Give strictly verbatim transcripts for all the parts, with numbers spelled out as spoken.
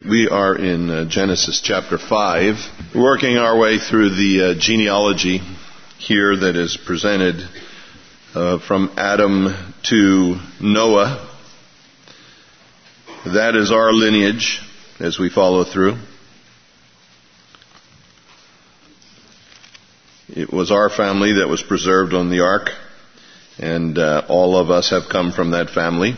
We are in uh, Genesis chapter five, working our way through the uh, genealogy here that is presented uh, from Adam to Noah. That is our lineage as we follow through. It was our family that was preserved on the ark, and uh, all of us have come from that family.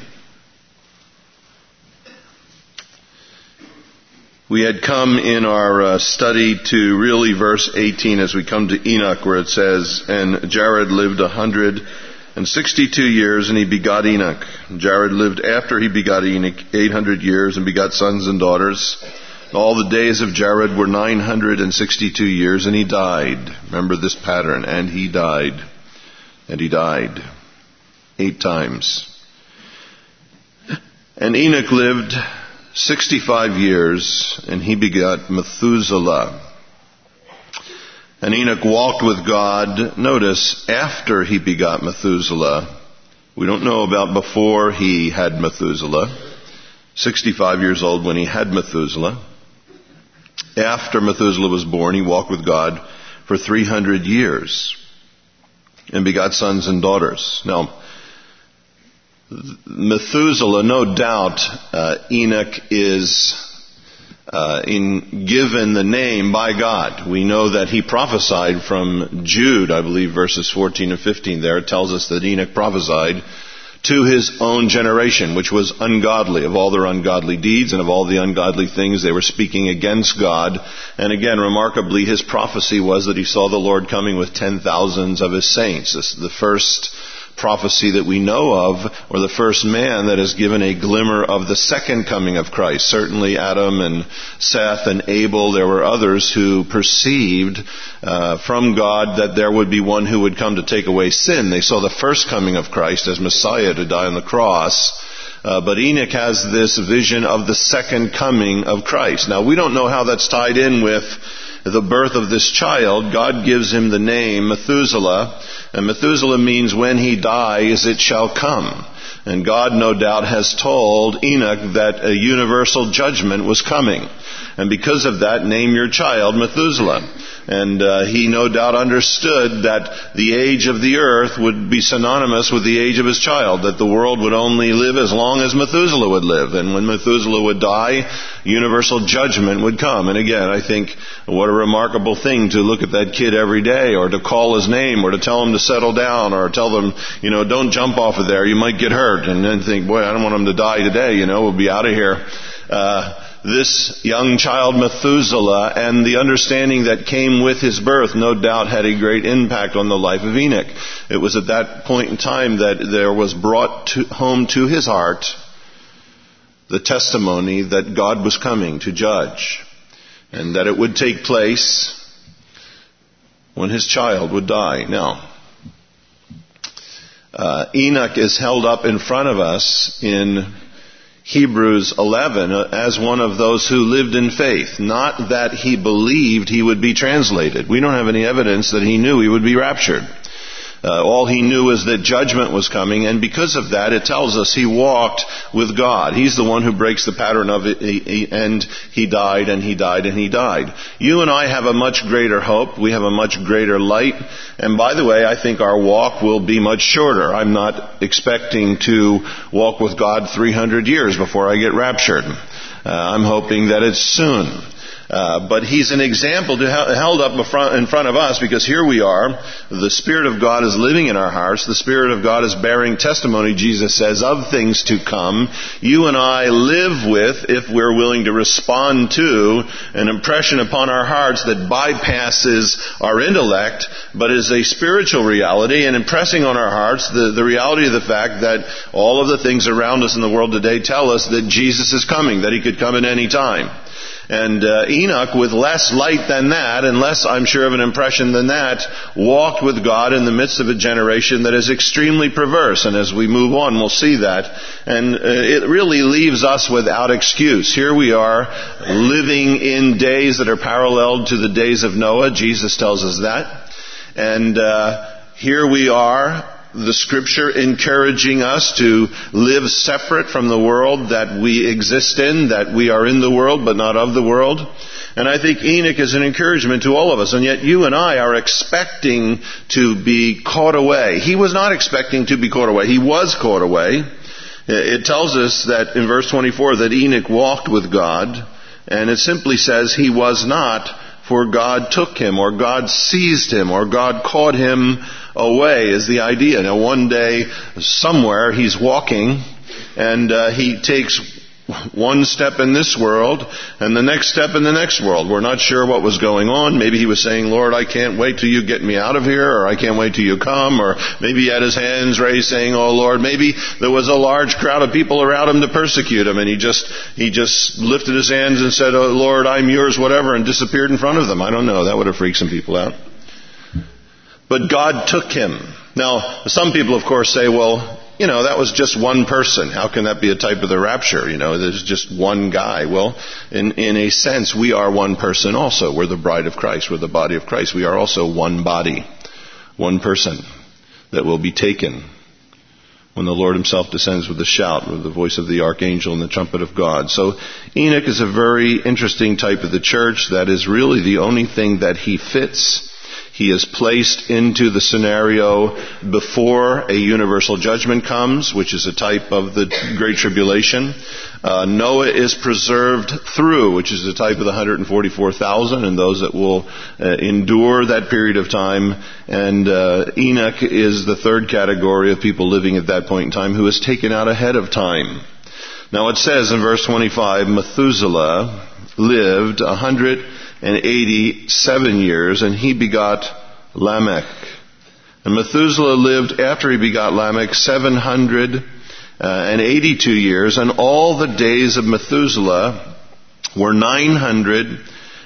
We had come in our uh, study to really verse eighteen as we come to Enoch, where it says, "And Jared lived a hundred and sixty-two years, and he begot Enoch. Jared lived after he begot Enoch eight hundred years, and begot sons and daughters. All the days of Jared were nine hundred and sixty-two years, and he died." Remember this pattern. And he died. And he died. Eight times. And Enoch lived sixty-five years, and he begot Methuselah. And Enoch walked with God, notice, after he begot Methuselah. We don't know about before he had Methuselah. sixty-five years old when he had Methuselah. After Methuselah was born, he walked with God for three hundred years and begot sons and daughters. Now, Methuselah, no doubt, uh, Enoch is uh, in, given the name by God. We know that he prophesied from Jude, I believe, verses fourteen and fifteen there. It tells us that Enoch prophesied to his own generation, which was ungodly, of all their ungodly deeds and of all the ungodly things they were speaking against God. And again, remarkably, his prophecy was that he saw the Lord coming with ten thousands of his saints. This is the first prophecy that we know of, or the first man that has given a glimmer of the second coming of Christ. Certainly Adam and Seth and Abel, there were others who perceived uh, from God that there would be one who would come to take away sin. They saw the first coming of Christ as Messiah to die on the cross. Uh, but Enoch has this vision of the second coming of Christ. Now, we don't know how that's tied in with the birth of this child. God gives him the name Methuselah, and Methuselah means when he dies it shall come. And God no doubt has told Enoch that a universal judgment was coming. And because of that, name your child Methuselah. And uh, he no doubt understood that the age of the earth would be synonymous with the age of his child, that the world would only live as long as Methuselah would live. And when Methuselah would die, universal judgment would come. And again, I think what a remarkable thing to look at that kid every day, or to call his name, or to tell him to settle down, or tell them, you know, don't jump off of there, you might get hurt. And then think, boy, I don't want him to die today, you know, we'll be out of here. Uh, This young child Methuselah and the understanding that came with his birth no doubt had a great impact on the life of Enoch. It was at that point in time that there was brought to, home to his heart the testimony that God was coming to judge, and that it would take place when his child would die. Now, uh, Enoch is held up in front of us in Hebrews eleven as one of those who lived in faith. Not that he believed he would be translated. We don't have any evidence that he knew he would be raptured. Uh, all he knew was that judgment was coming, and because of that, it tells us he walked with God. He's the one who breaks the pattern of it, he, he, and he died, and he died, and he died. You and I have a much greater hope. We have a much greater light. And by the way, I think our walk will be much shorter. I'm not expecting to walk with God three hundred years before I get raptured. Uh, I'm hoping that it's soon. Uh, but he's an example to, held up in front of us, because here we are. The Spirit of God is living in our hearts. The Spirit of God is bearing testimony, Jesus says, of things to come. You and I live with, if we're willing to respond to, an impression upon our hearts that bypasses our intellect, but is a spiritual reality, and impressing on our hearts the, the reality of the fact that all of the things around us in the world today tell us that Jesus is coming, that he could come at any time. And uh, Enoch, with less light than that, and less, I'm sure, of an impression than that, walked with God in the midst of a generation that is extremely perverse. And as we move on, we'll see that. And uh, it really leaves us without excuse. Here we are, living in days that are paralleled to the days of Noah. Jesus tells us that. And uh, here we are, the Scripture encouraging us to live separate from the world that we exist in, that we are in the world but not of the world. And I think Enoch is an encouragement to all of us. And yet you and I are expecting to be caught away. He was not expecting to be caught away. He was caught away. It tells us that in verse twenty-four that Enoch walked with God. And it simply says he was not, for God took him, or God seized him, or God caught him away is the idea. Now one day, somewhere, he's walking, and uh, he takes one step in this world, and the next step in the next world. We're not sure what was going on. Maybe he was saying, Lord, I can't wait till you get me out of here, or I can't wait till you come, or maybe he had his hands raised saying, oh Lord, maybe there was a large crowd of people around him to persecute him, and he just, he just lifted his hands and said, oh Lord, I'm yours, whatever, and disappeared in front of them. I don't know. That would have freaked some people out. But God took him. Now, some people, of course, say, well, you know, that was just one person. How can that be a type of the rapture? You know, there's just one guy. Well, in, in a sense, we are one person also. We're the bride of Christ. We're the body of Christ. We are also one body, one person that will be taken when the Lord himself descends with a shout, with the voice of the archangel and the trumpet of God. So Enoch is a very interesting type of the church. That is really the only thing that he fits. He is placed into the scenario before a universal judgment comes, which is a type of the Great Tribulation. Uh, Noah is preserved through, which is the type of the one hundred forty-four thousand and those that will uh, endure that period of time. And uh, Enoch is the third category of people living at that point in time who is taken out ahead of time. Now it says in verse twenty-five, Methuselah lived one hundred eighty-seven years, and he begot Lamech. And Methuselah lived after he begot Lamech seven hundred eighty-two years, and all the days of Methuselah were nine hundred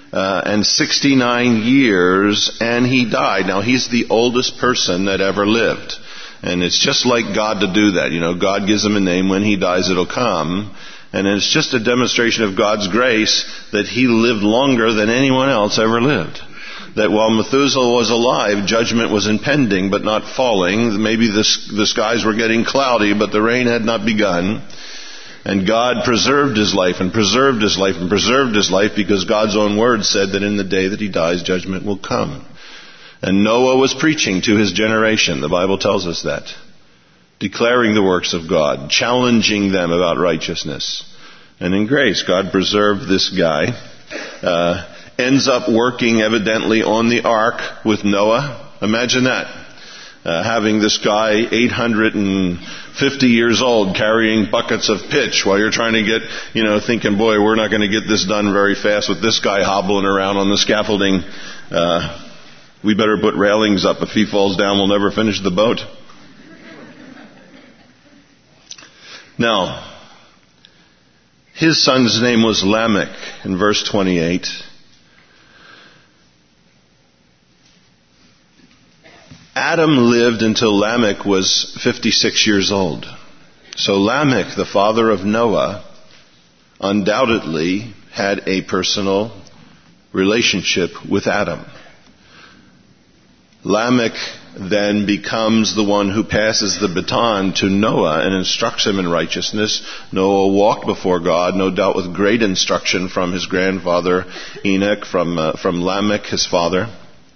sixty-nine years, and he died. Now he's the oldest person that ever lived. And it's just like God to do that. You know, God gives him a name. When he dies, it'll come. And it's just a demonstration of God's grace that he lived longer than anyone else ever lived. That while Methuselah was alive, judgment was impending but not falling. Maybe the, the skies were getting cloudy, but the rain had not begun. And God preserved his life and preserved his life and preserved his life because God's own word said that in the day that he dies, judgment will come. And Noah was preaching to his generation. The Bible tells us that. Declaring the works of God, challenging them about righteousness. And in grace, God preserved this guy. Uh, ends up working evidently on the ark with Noah. Imagine that. Uh, having this guy eight hundred fifty years old carrying buckets of pitch while you're trying to get, you know, thinking, boy, we're not going to get this done very fast with this guy hobbling around on the scaffolding. Uh, we better put railings up. If he falls down, we'll never finish the boat. Now, his son's name was Lamech in verse twenty-eight. Adam lived until Lamech was fifty-six years old. So Lamech, the father of Noah, undoubtedly had a personal relationship with Adam. Lamech then becomes the one who passes the baton to Noah and instructs him in righteousness. Noah walked before God, no doubt with great instruction from his grandfather Enoch, from uh, from Lamech, his father.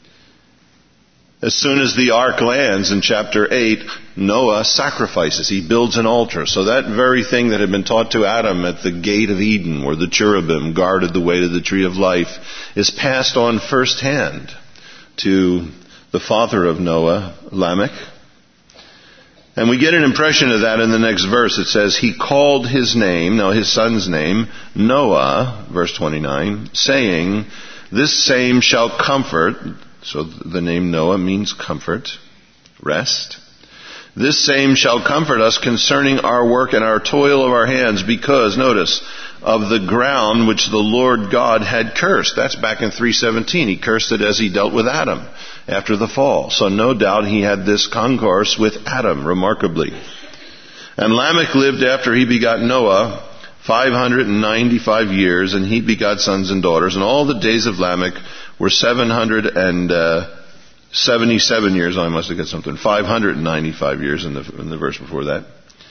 As soon as the ark lands in chapter eight, Noah sacrifices. He builds an altar. So that very thing that had been taught to Adam at the gate of Eden, where the cherubim guarded the way to the tree of life, is passed on firsthand to the father of Noah, Lamech. And we get an impression of that in the next verse. It says, he called his name, now his son's name, Noah, verse twenty-nine, saying, this same shall comfort. So the name Noah means comfort, rest. This same shall comfort us concerning our work and our toil of our hands, because, notice, of the ground which the Lord God had cursed. That's back in three seventeen. He cursed it as he dealt with Adam after the fall. So no doubt he had this concourse with Adam, remarkably. And Lamech lived after he begot Noah five hundred ninety-five years, and he begot sons and daughters. And all the days of Lamech were seven hundred seventy-seven years. Oh, I must have got something. five hundred ninety-five years in the, in the verse before that.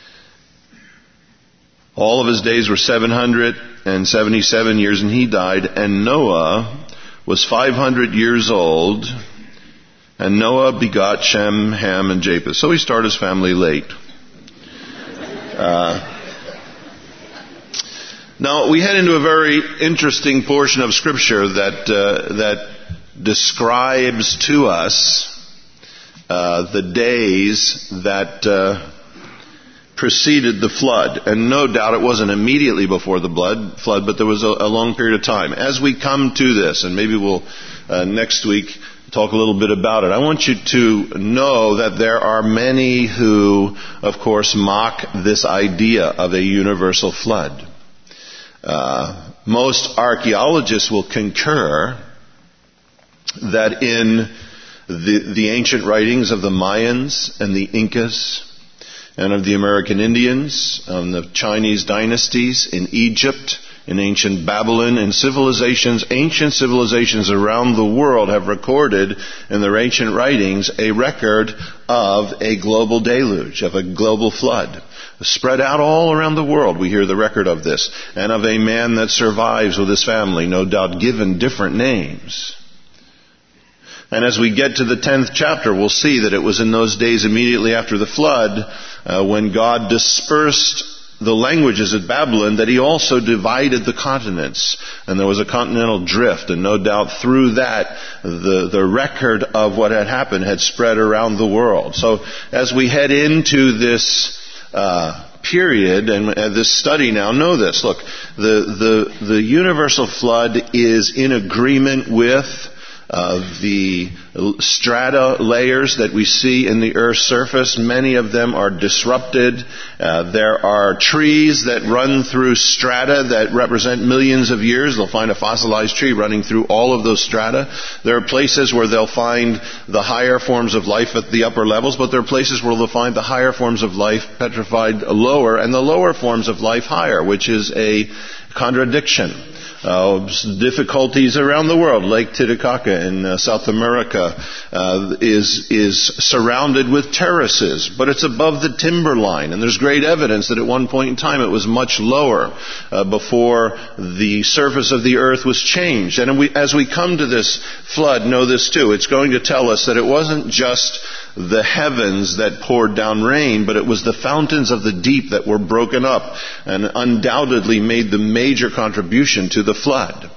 All of his days were seven hundred seventy-seven years, and he died. And Noah was five hundred years old, and Noah begot Shem, Ham, and Japheth. So he started his family late. Uh, now, we head into a very interesting portion of Scripture that uh, that describes to us uh, the days that uh, preceded the flood. And no doubt it wasn't immediately before the blood, flood, but there was a, a long period of time. As we come to this, and maybe we'll uh, next week talk a little bit about it, I want you to know that there are many who, of course, mock this idea of a universal flood. Uh, most archaeologists will concur that in the, the ancient writings of the Mayans and the Incas and of the American Indians, and the Chinese dynasties, in Egypt, in ancient Babylon, and civilizations, ancient civilizations around the world have recorded in their ancient writings a record of a global deluge, of a global flood. Spread out all around the world, we hear the record of this, and of a man that survives with his family, no doubt given different names. And as we get to the tenth chapter, we'll see that it was in those days immediately after the flood, uh, when God dispersed the languages at Babylon, that he also divided the continents. And there was a continental drift, and no doubt through that, the, the record of what had happened had spread around the world. So as we head into this uh, period and uh, this study now, know this. Look, the, the, the universal flood is in agreement with Uh, the strata layers that we see in the Earth's surface. Many of them are disrupted. Uh, there are trees that run through strata that represent millions of years. They'll find a fossilized tree running through all of those strata. There are places where they'll find the higher forms of life at the upper levels, but there are places where they'll find the higher forms of life petrified lower, and the lower forms of life higher, which is a contradiction. Uh, difficulties around the world. Lake Titicaca in uh, South America uh, is is surrounded with terraces, but it's above the timberline, and there's great evidence that at one point in time it was much lower uh, before the surface of the earth was changed. And we, as we come to this flood, know this too. It's going to tell us that it wasn't just the heavens that poured down rain, but it was the fountains of the deep that were broken up and undoubtedly made the major contribution to the flood.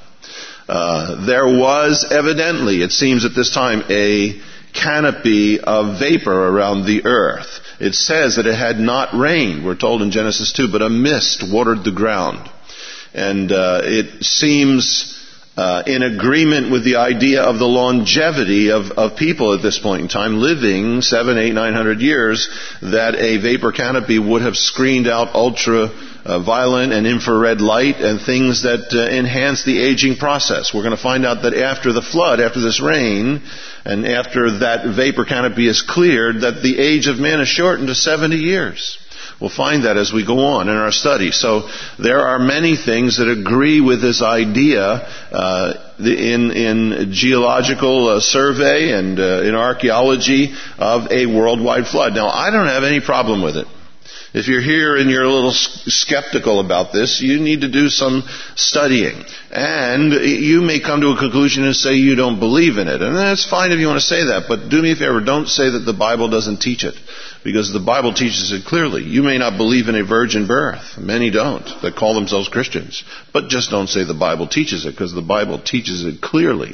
Uh, there was evidently, it seems at this time, a canopy of vapor around the earth. It says that it had not rained, we're told in Genesis two, but a mist watered the ground. And uh, it seems Uh, in agreement with the idea of the longevity of, of people at this point in time, living seven, eight, nine hundred years, that a vapor canopy would have screened out ultra uh, violet and infrared light and things that uh, enhance the aging process. We're going to find out that after the flood, after this rain, and after that vapor canopy is cleared, that the age of man is shortened to seventy years. We'll find that as we go on in our study. So there are many things that agree with this idea uh, in, in geological uh, survey and uh, in archaeology of a worldwide flood. Now, I don't have any problem with it. If you're here and you're a little skeptical about this, you need to do some studying. And you may come to a conclusion and say you don't believe in it. And that's fine if you want to say that, but do me a favor, don't say that the Bible doesn't teach it. Because the Bible teaches it clearly. You may not believe in a virgin birth. Many don't, that call themselves Christians. But just don't say the Bible teaches it, because the Bible teaches it clearly.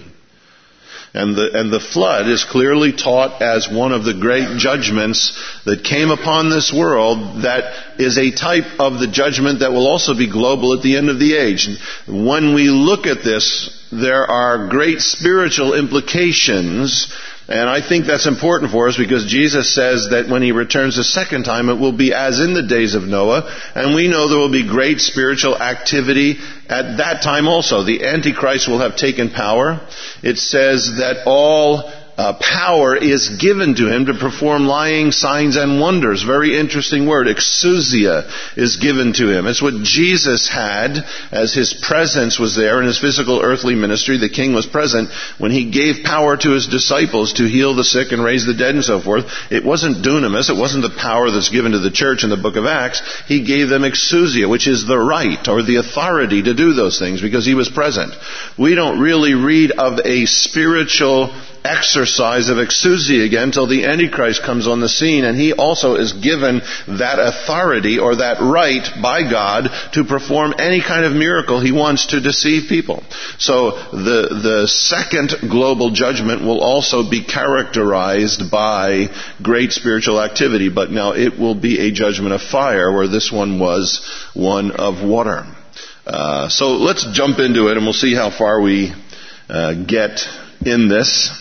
And the, and the flood is clearly taught as one of the great judgments that came upon this world, that is a type of the judgment that will also be global at the end of the age. And when we look at this, there are great spiritual implications. And I think that's important for us, because Jesus says that when he returns a second time, it will be as in the days of Noah. And we know there will be great spiritual activity at that time also. The Antichrist will have taken power. It says that all uh, power is given to him to perform lying signs and wonders. Very interesting word. Exousia is given to him. It's what Jesus had as his presence was there in his physical earthly ministry. The king was present when he gave power to his disciples to heal the sick and raise the dead and so forth. It wasn't dunamis. It wasn't the power that's given to the church in the book of Acts. He gave them exousia, which is the right or the authority to do those things because he was present. We don't really read of a spiritual exercise of exousia again until the Antichrist comes on the scene, and he also is given that authority or that right by God to perform any kind of miracle he wants to deceive people. So the the second global judgment will also be characterized by great spiritual activity, but now it will be a judgment of fire, where this one was one of water. Uh, so let's jump into it and we'll see how far we uh, get in this.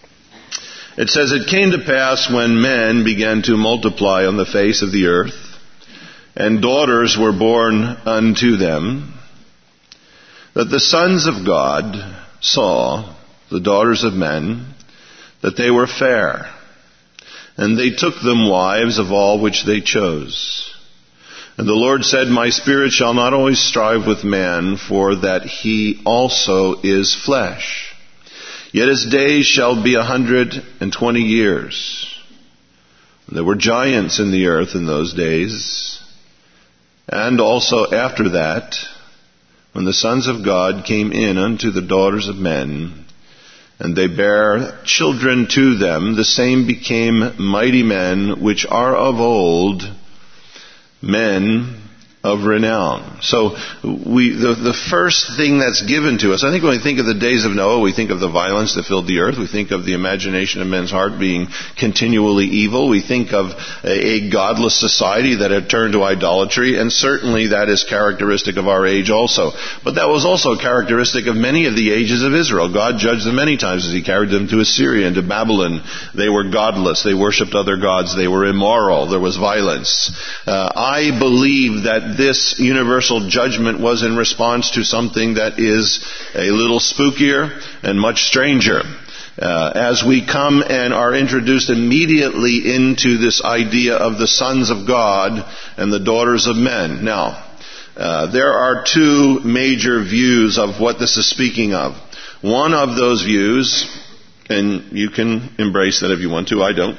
It says, "It came to pass when men began to multiply on the face of the earth, and daughters were born unto them, that the sons of God saw the daughters of men, that they were fair, and they took them wives of all which they chose. And the Lord said, My spirit shall not always strive with man, for that he also is flesh. Yet his days shall be a hundred and twenty years. There were giants in the earth in those days. And also after that, when the sons of God came in unto the daughters of men, and they bare children to them, the same became mighty men, which are of old, men of renown." So we, the, the first thing that's given to us, I think when we think of the days of Noah, we think of the violence that filled the earth. We think of the imagination of men's heart being continually evil. We think of a, a godless society that had turned to idolatry, and certainly that is characteristic of our age also. But that was also characteristic of many of the ages of Israel. God judged them many times as he carried them to Assyria and to Babylon. They were godless. They worshipped other gods. They were immoral. There was violence. Uh, I believe that this universal judgment was in response to something that is a little spookier and much stranger. Uh, as we come and are introduced immediately into this idea of the sons of God and the daughters of men. Now, uh, there are two major views of what this is speaking of. One of those views, and you can embrace that if you want to, I don't,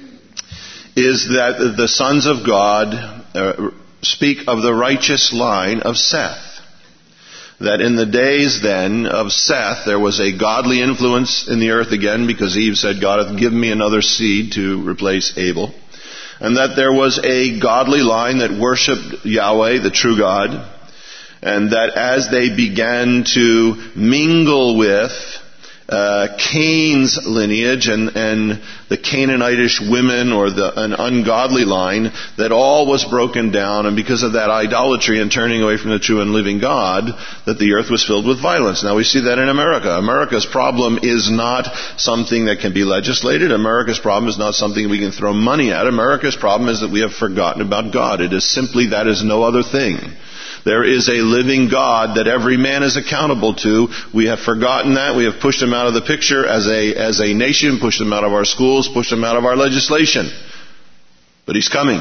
is that the sons of God uh, speak of the righteous line of Seth. That in the days then of Seth, there was a godly influence in the earth again, because Eve said, God hath given me another seed to replace Abel. And that there was a godly line that worshipped Yahweh, the true God. And that as they began to mingle with Uh, Cain's lineage and, and the Canaanitish women, or the, an ungodly line, that all was broken down, and because of that idolatry and turning away from the true and living God, that the earth was filled with violence. Now we see that in America. America's problem is not something that can be legislated. America's problem is not something we can throw money at. America's problem is that we have forgotten about God. It is simply that is no other thing. There is a living God that every man is accountable to. We have forgotten that. We have pushed him out of the picture as a, as a nation, pushed him out of our schools, pushed him out of our legislation. But he's coming.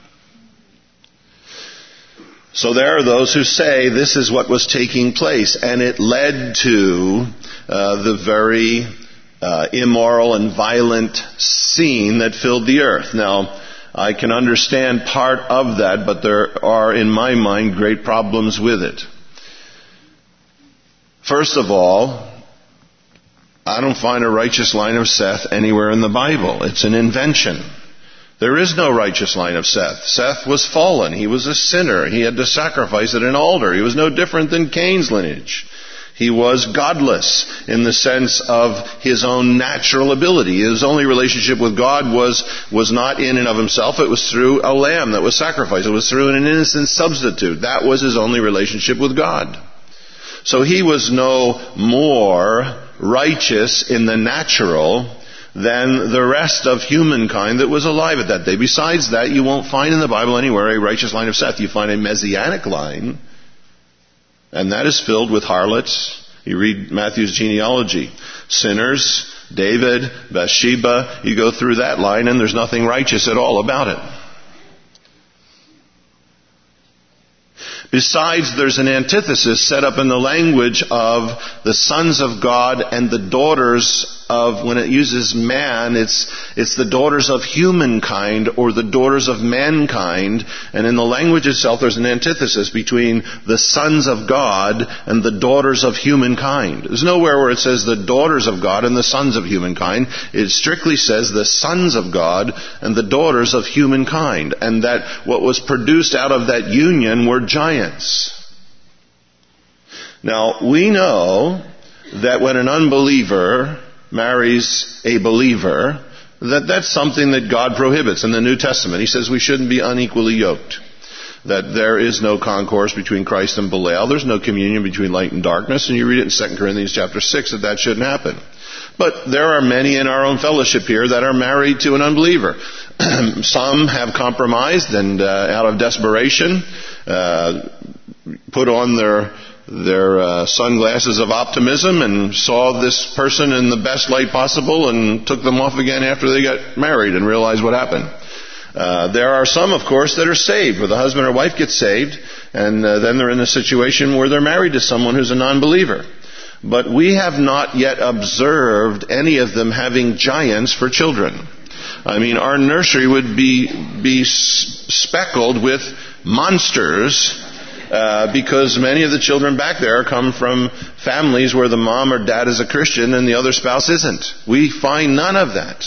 So there are those who say this is what was taking place, and it led to uh, the very uh, immoral and violent scene that filled the earth. Now, I can understand part of that, but there are, in my mind, great problems with it. First of all, I don't find a righteous line of Seth anywhere in the Bible. It's an invention. There is no righteous line of Seth. Seth was fallen. He was a sinner. He had to sacrifice at an altar. He was no different than Cain's lineage. He was godless in the sense of his own natural ability. His only relationship with God was, was not in and of himself. It was through a lamb that was sacrificed. It was through an innocent substitute. That was his only relationship with God. So he was no more righteous in the natural than the rest of humankind that was alive at that day. Besides that, you won't find in the Bible anywhere a righteous line of Seth. You find a messianic line, and that is filled with harlots. You read Matthew's genealogy. Sinners David, Bathsheba, you go through that line and there's nothing righteous at all about it. Besides, there's an antithesis set up in the language of the sons of God and the daughters of, when it uses man, it's, it's the daughters of humankind or the daughters of mankind. And in the language itself, there's an antithesis between the sons of God and the daughters of humankind. There's nowhere where it says the daughters of God and the sons of humankind. It strictly says the sons of God and the daughters of humankind. And that what was produced out of that union were giants. Now, we know that when an unbeliever marries a believer, that that's something that God prohibits in the New Testament. He says we shouldn't be unequally yoked. That there is no concourse between Christ and Belial. There's no communion between light and darkness. And you read it in Second Corinthians chapter six that that shouldn't happen. But there are many in our own fellowship here that are married to an unbeliever. Some have compromised and uh, out of desperation uh, put on their their uh, sunglasses of optimism and saw this person in the best light possible and took them off again after they got married and realized what happened. Uh, there are some, of course, that are saved, where the husband or wife gets saved, and uh, then they're in a situation where they're married to someone who's a non-believer. But we have not yet observed any of them having giants for children. I mean, our nursery would be be speckled with monsters uh, because many of the children back there come from families where the mom or dad is a Christian and the other spouse isn't. We find none of that.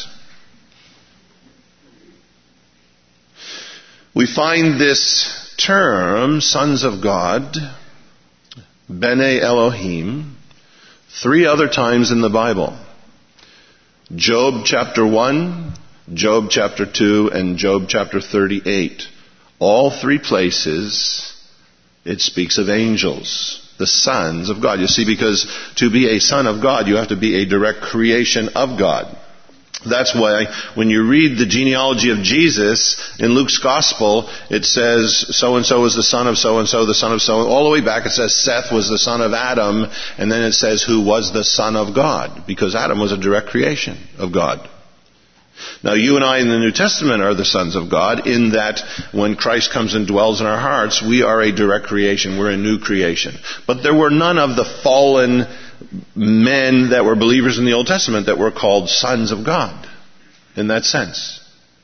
We find this term, sons of God, Bene Elohim, three other times in the Bible. Job chapter one, Job chapter two, and Job chapter thirty-eight. All three places it speaks of angels, the sons of God. You see, because to be a son of God, you have to be a direct creation of God. That's why when you read the genealogy of Jesus in Luke's gospel, it says so-and-so was the son of so-and-so, the son of so, all the way back it says Seth was the son of Adam, and then it says who was the son of God, because Adam was a direct creation of God. Now you and I in the New Testament are the sons of God in that when Christ comes and dwells in our hearts, we are a direct creation, we're a new creation. But there were none of the fallen men that were believers in the Old Testament that were called sons of God in that sense.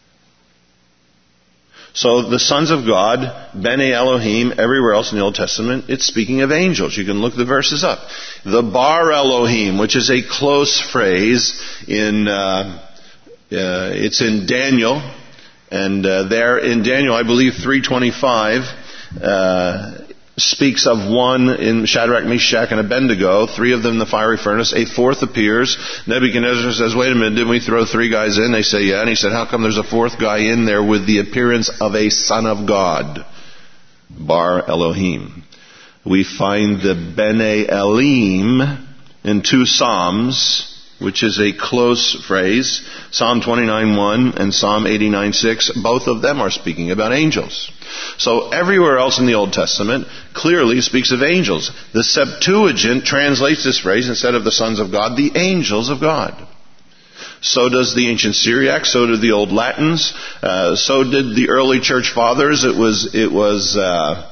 So the sons of God, Bene Elohim, everywhere else in the Old Testament, it's speaking of angels. You can look the verses up. The Bar Elohim, which is a close phrase in, uh, uh, it's in Daniel, and uh, there in Daniel, I believe three twenty-five, uh, speaks of one in Shadrach, Meshach, and Abednego, three of them in the fiery furnace. A fourth appears. Nebuchadnezzar says, wait a minute, didn't we throw three guys in? They say, yeah. And he said, how come there's a fourth guy in there with the appearance of a son of God? Bar Elohim. We find the Bene Elim in two Psalms, which is a close phrase. Psalm twenty-nine one and Psalm eighty-nine six. Both of them are speaking about angels. So everywhere else in the Old Testament clearly speaks of angels. The Septuagint translates this phrase, instead of the sons of God, the angels of God. So does the ancient Syriac, so did the old Latins, uh, so did the early church fathers. It was, it was, uh,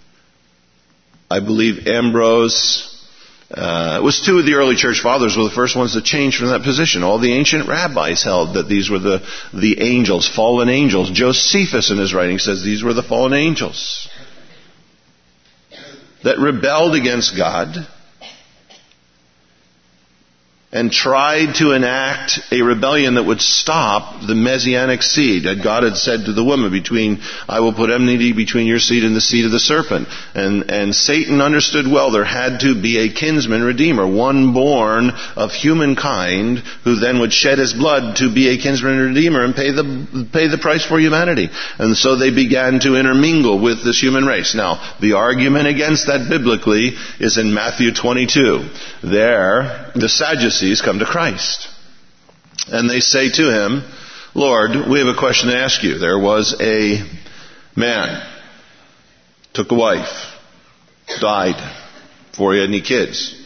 I believe Ambrose, Uh, it was two of the early church fathers were the first ones to change from that position. All the ancient rabbis held that these were the, the angels, fallen angels. Josephus in his writing says these were the fallen angels that rebelled against God and tried to enact a rebellion that would stop the messianic seed. That God had said to the woman, "Between I will put enmity between your seed and the seed of the serpent." And, and Satan understood well there had to be a kinsman redeemer, one born of humankind, who then would shed his blood to be a kinsman redeemer and pay the, pay the price for humanity. And so they began to intermingle with this human race. Now, the argument against that biblically is in Matthew twenty-two. There, the Sadducees come to Christ. And they say to him, "Lord, we have a question to ask you. There was a man, took a wife, died before he had any kids.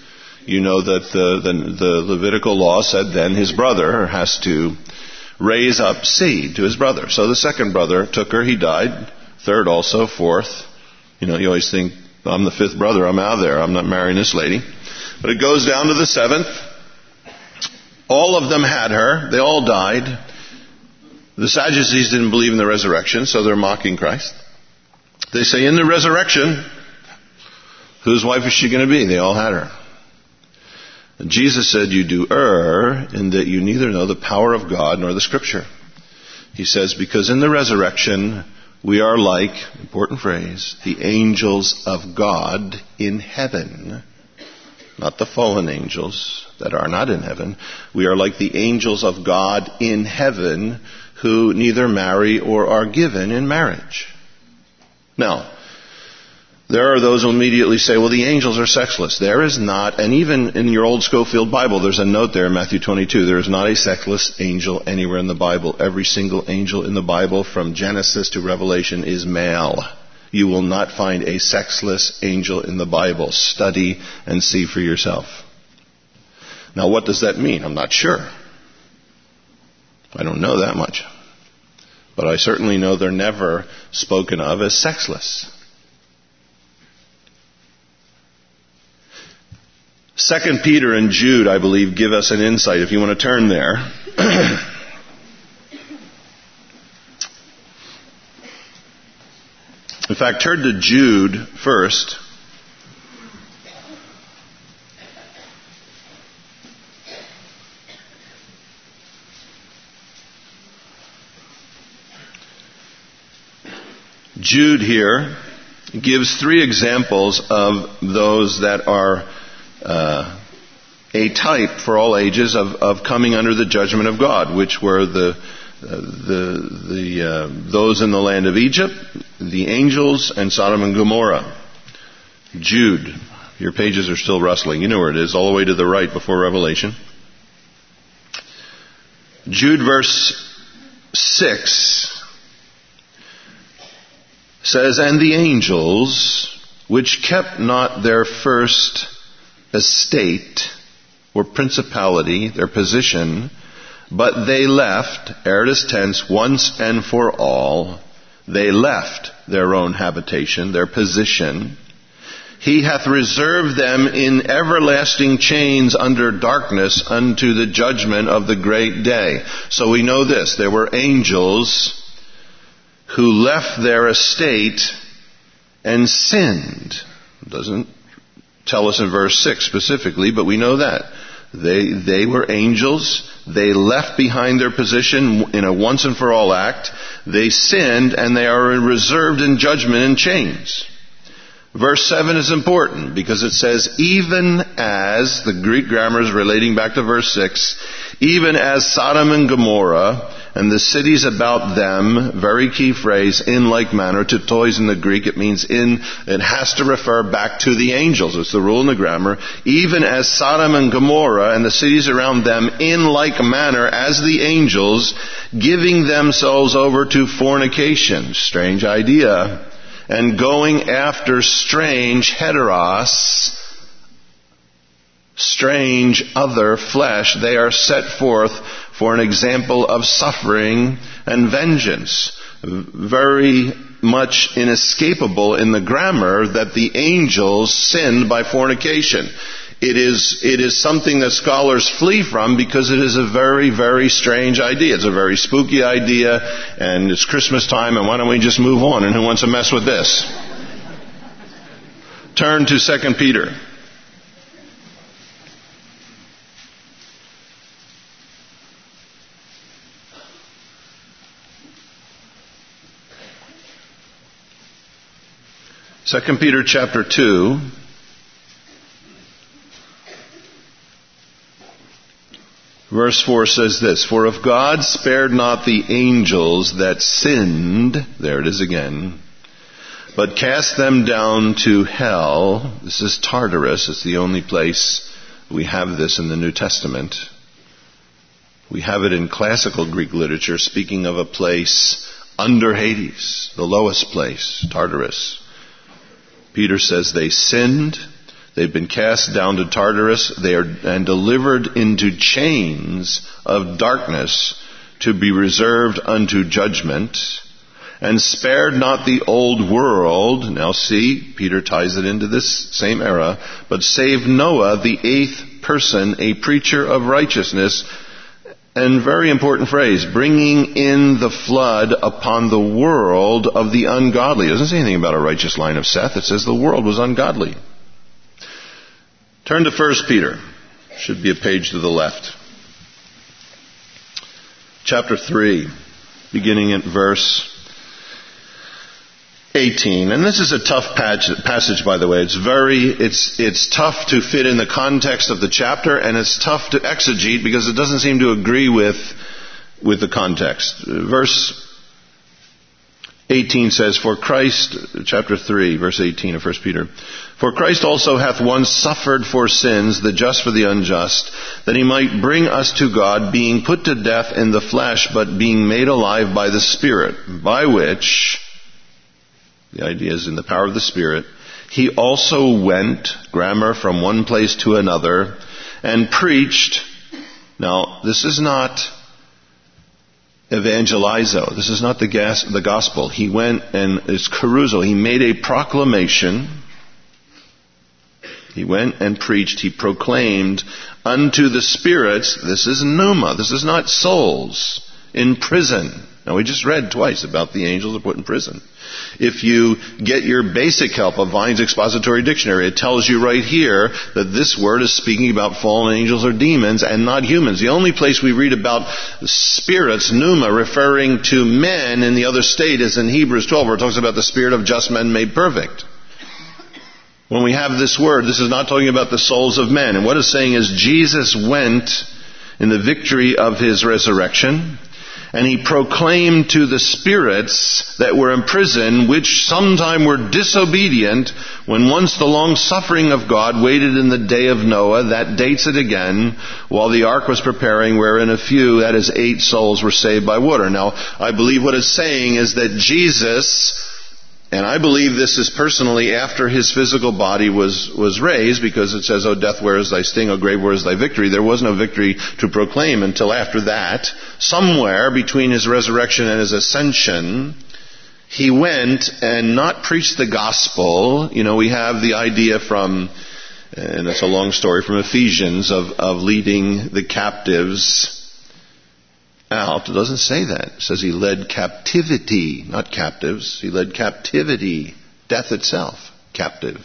You know that the, the, the Levitical law said then his brother has to raise up seed to his brother. So the second brother took her, he died. Third also, fourth. You know, you always think, I'm the fifth brother, I'm out of there, I'm not marrying this lady. But it goes down to the seventh. All of them had her, they all died. The Sadducees didn't believe in the resurrection, so they're mocking Christ. They say, in the resurrection, whose wife is she going to be? They all had her. And Jesus said, you do err in that you neither know the power of God nor the Scripture. He says, because in the resurrection, we are like, important phrase, the angels of God in heaven. Not the fallen angels that are not in heaven. We are like the angels of God in heaven who neither marry or are given in marriage. Now, there are those who immediately say, well, the angels are sexless. There is not, and even in your old Schofield Bible, there's a note there in Matthew twenty-two, there is not a sexless angel anywhere in the Bible. Every single angel in the Bible from Genesis to Revelation is male. You will not find a sexless angel in the Bible. Study and see for yourself. Now, what does that mean? I'm not sure. I don't know that much. But I certainly know they're never spoken of as sexless. Second Peter and Jude, I believe, give us an insight, if you want to turn there. In fact, turn to Jude first. Jude here gives three examples of those that are uh, a type for all ages of, of coming under the judgment of God, which were the uh, the the uh, those in the land of Egypt, the angels, and Sodom and Gomorrah. Jude, your pages are still rustling. You know where it is, all the way to the right before Revelation. Jude verse six says, and the angels, which kept not their first estate or principality, their position, but they left, aorist tense, once and for all, they left their own habitation, their position. He hath reserved them in everlasting chains under darkness unto the judgment of the great day. So we know this, there were angels who left their estate and sinned. It doesn't tell us in verse six specifically, but we know that. They, they were angels. They left behind their position in a once and for all act. They sinned, and they are reserved in judgment in chains. Verse seven is important because it says, even as, the Greek grammar is relating back to verse six, even as Sodom and Gomorrah and the cities about them, very key phrase, in like manner, to toys in the Greek, it means in, it has to refer back to the angels. It's the rule in the grammar. Even as Sodom and Gomorrah and the cities around them, in like manner as the angels, giving themselves over to fornication. Strange idea. And going after strange heteros, strange other flesh, they are set forth for an example of suffering and vengeance. Very much inescapable in the grammar that the angels sinned by fornication. It is, it is something that scholars flee from because it is a very, very strange idea. It's a very spooky idea, and it's Christmas time, and why don't we just move on? And who wants to mess with this? Turn to Second Peter. Second Peter chapter two. Verse four says this, for if God spared not the angels that sinned, there it is again, but cast them down to hell, this is Tartarus, it's the only place we have this in the New Testament. We have it in classical Greek literature, speaking of a place under Hades, the lowest place, Tartarus. Peter says they sinned, They've been cast down to Tartarus. They are and delivered into chains of darkness to be reserved unto judgment, and spared not the old world. Now see, Peter ties it into this same era, but saved Noah, the eighth person, a preacher of righteousness. And very important phrase, bringing in the flood upon the world of the ungodly. It doesn't say anything about a righteous line of Seth. It says the world was ungodly. Turn to First Peter. Should be a page to the left. Chapter three, beginning at verse eighteen. And this is a tough passage, by the way. It's very, it's, it's tough to fit in the context of the chapter, and it's tough to exegete because it doesn't seem to agree with, with the context. Verse eighteen says, For Christ, chapter three, verse eighteen of First Peter, For Christ also hath once suffered for sins, the just for the unjust, that he might bring us to God, being put to death in the flesh, but being made alive by the Spirit, by which, the idea is in the power of the Spirit, he also went, grammar, from one place to another, and preached. Now, this is not evangelizo. This is not the, gas, the gospel. He went and, it's carousal. He made a proclamation. He went and preached. He proclaimed unto the spirits, this is pneuma, this is not souls, in prison. Now, we just read twice about the angels are put in prison. If you get your basic help of Vine's Expository Dictionary, it tells you right here that this word is speaking about fallen angels or demons and not humans. The only place we read about spirits, pneuma, referring to men in the other state is in Hebrews twelve, where it talks about the spirit of just men made perfect. When we have this word, this is not talking about the souls of men. And what it's saying is Jesus went in the victory of his resurrection, and he proclaimed to the spirits that were in prison, which sometime were disobedient, when once the long suffering of God waited in the day of Noah, that dates it again, while the ark was preparing, wherein a few, that is eight souls, were saved by water. Now, I believe what it's saying is that Jesus, and I believe this is personally after his physical body was, was raised, because it says, O death, where is thy sting? O grave, where is thy victory? There was no victory to proclaim until after that. Somewhere between his resurrection and his ascension, he went and not preached the gospel. You know, we have the idea from, and it's a long story, from Ephesians of, of leading the captives out. It doesn't say that. It says he led captivity, not captives. He led captivity, death itself, captive.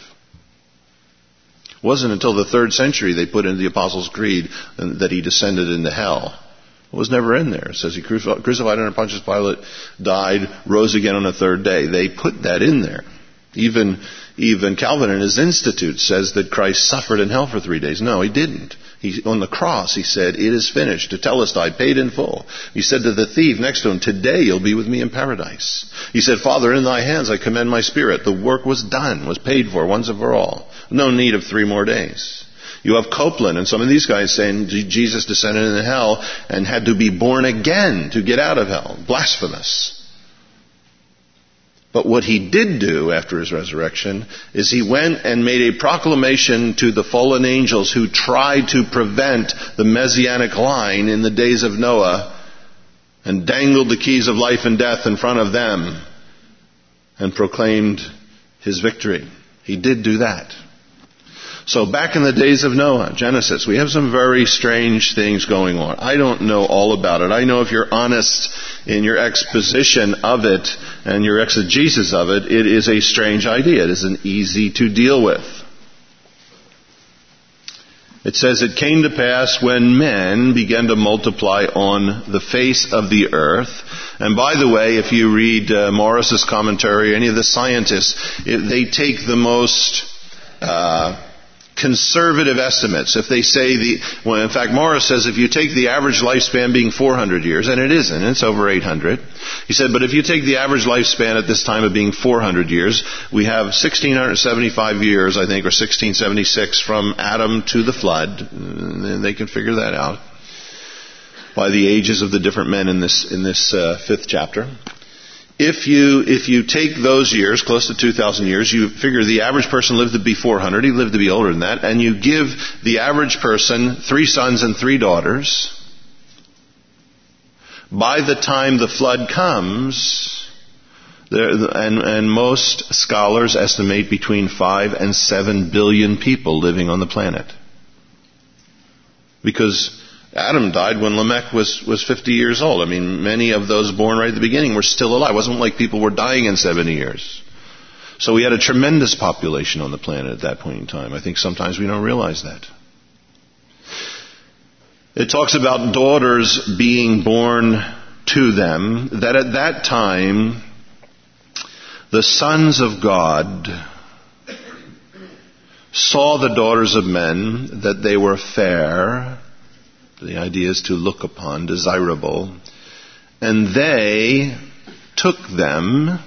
It wasn't until the third century they put in the Apostles' Creed that he descended into hell. It was never in there. It says he crucified, crucified under Pontius Pilate, died, rose again on the third day. They put that in there. Even, even Calvin in his Institute says that Christ suffered in hell for three days. No, he didn't. He, on the cross, he said, it is finished. Tetelestai, paid in full. He said to the thief next to him, today you'll be with me in paradise. He said, Father, in thy hands I commend my spirit. The work was done, was paid for once and for all. No need of three more days. You have Copeland and some of these guys saying Jesus descended into hell and had to be born again to get out of hell. Blasphemous. But what he did do after his resurrection is he went and made a proclamation to the fallen angels who tried to prevent the messianic line in the days of Noah, and dangled the keys of life and death in front of them and proclaimed his victory. He did do that. So back in the days of Noah, Genesis, we have some very strange things going on. I don't know all about it. I know if you're honest in your exposition of it and your exegesis of it, it is a strange idea. It isn't easy to deal with. It says, it came to pass when men began to multiply on the face of the earth. And by the way, if you read uh, Morris's commentary, any of the scientists, it, they take the most Uh, conservative estimates. If they say the, well, in fact, Morris says if you take the average lifespan being four hundred years, and it isn't, it's over eight hundred. He said, but if you take the average lifespan at this time of being four hundred years, we have one thousand six hundred seventy-five years, I think, or sixteen seventy-six from Adam to the flood. And they can figure that out by the ages of the different men in this, in this uh, fifth chapter. If you, if you take those years, close to two thousand years, you figure the average person lived to be four hundred, he lived to be older than that, and you give the average person three sons and three daughters, by the time the flood comes, there, and, and most scholars estimate between five and seven billion people living on the planet. Because Adam died when Lamech was, was fifty years old. I mean, many of those born right at the beginning were still alive. It wasn't like people were dying in seventy years. So we had a tremendous population on the planet at that point in time. I think sometimes we don't realize that. It talks about daughters being born to them, that at that time, the sons of God saw the daughters of men, that they were fair. The idea is to look upon, desirable. And they took them,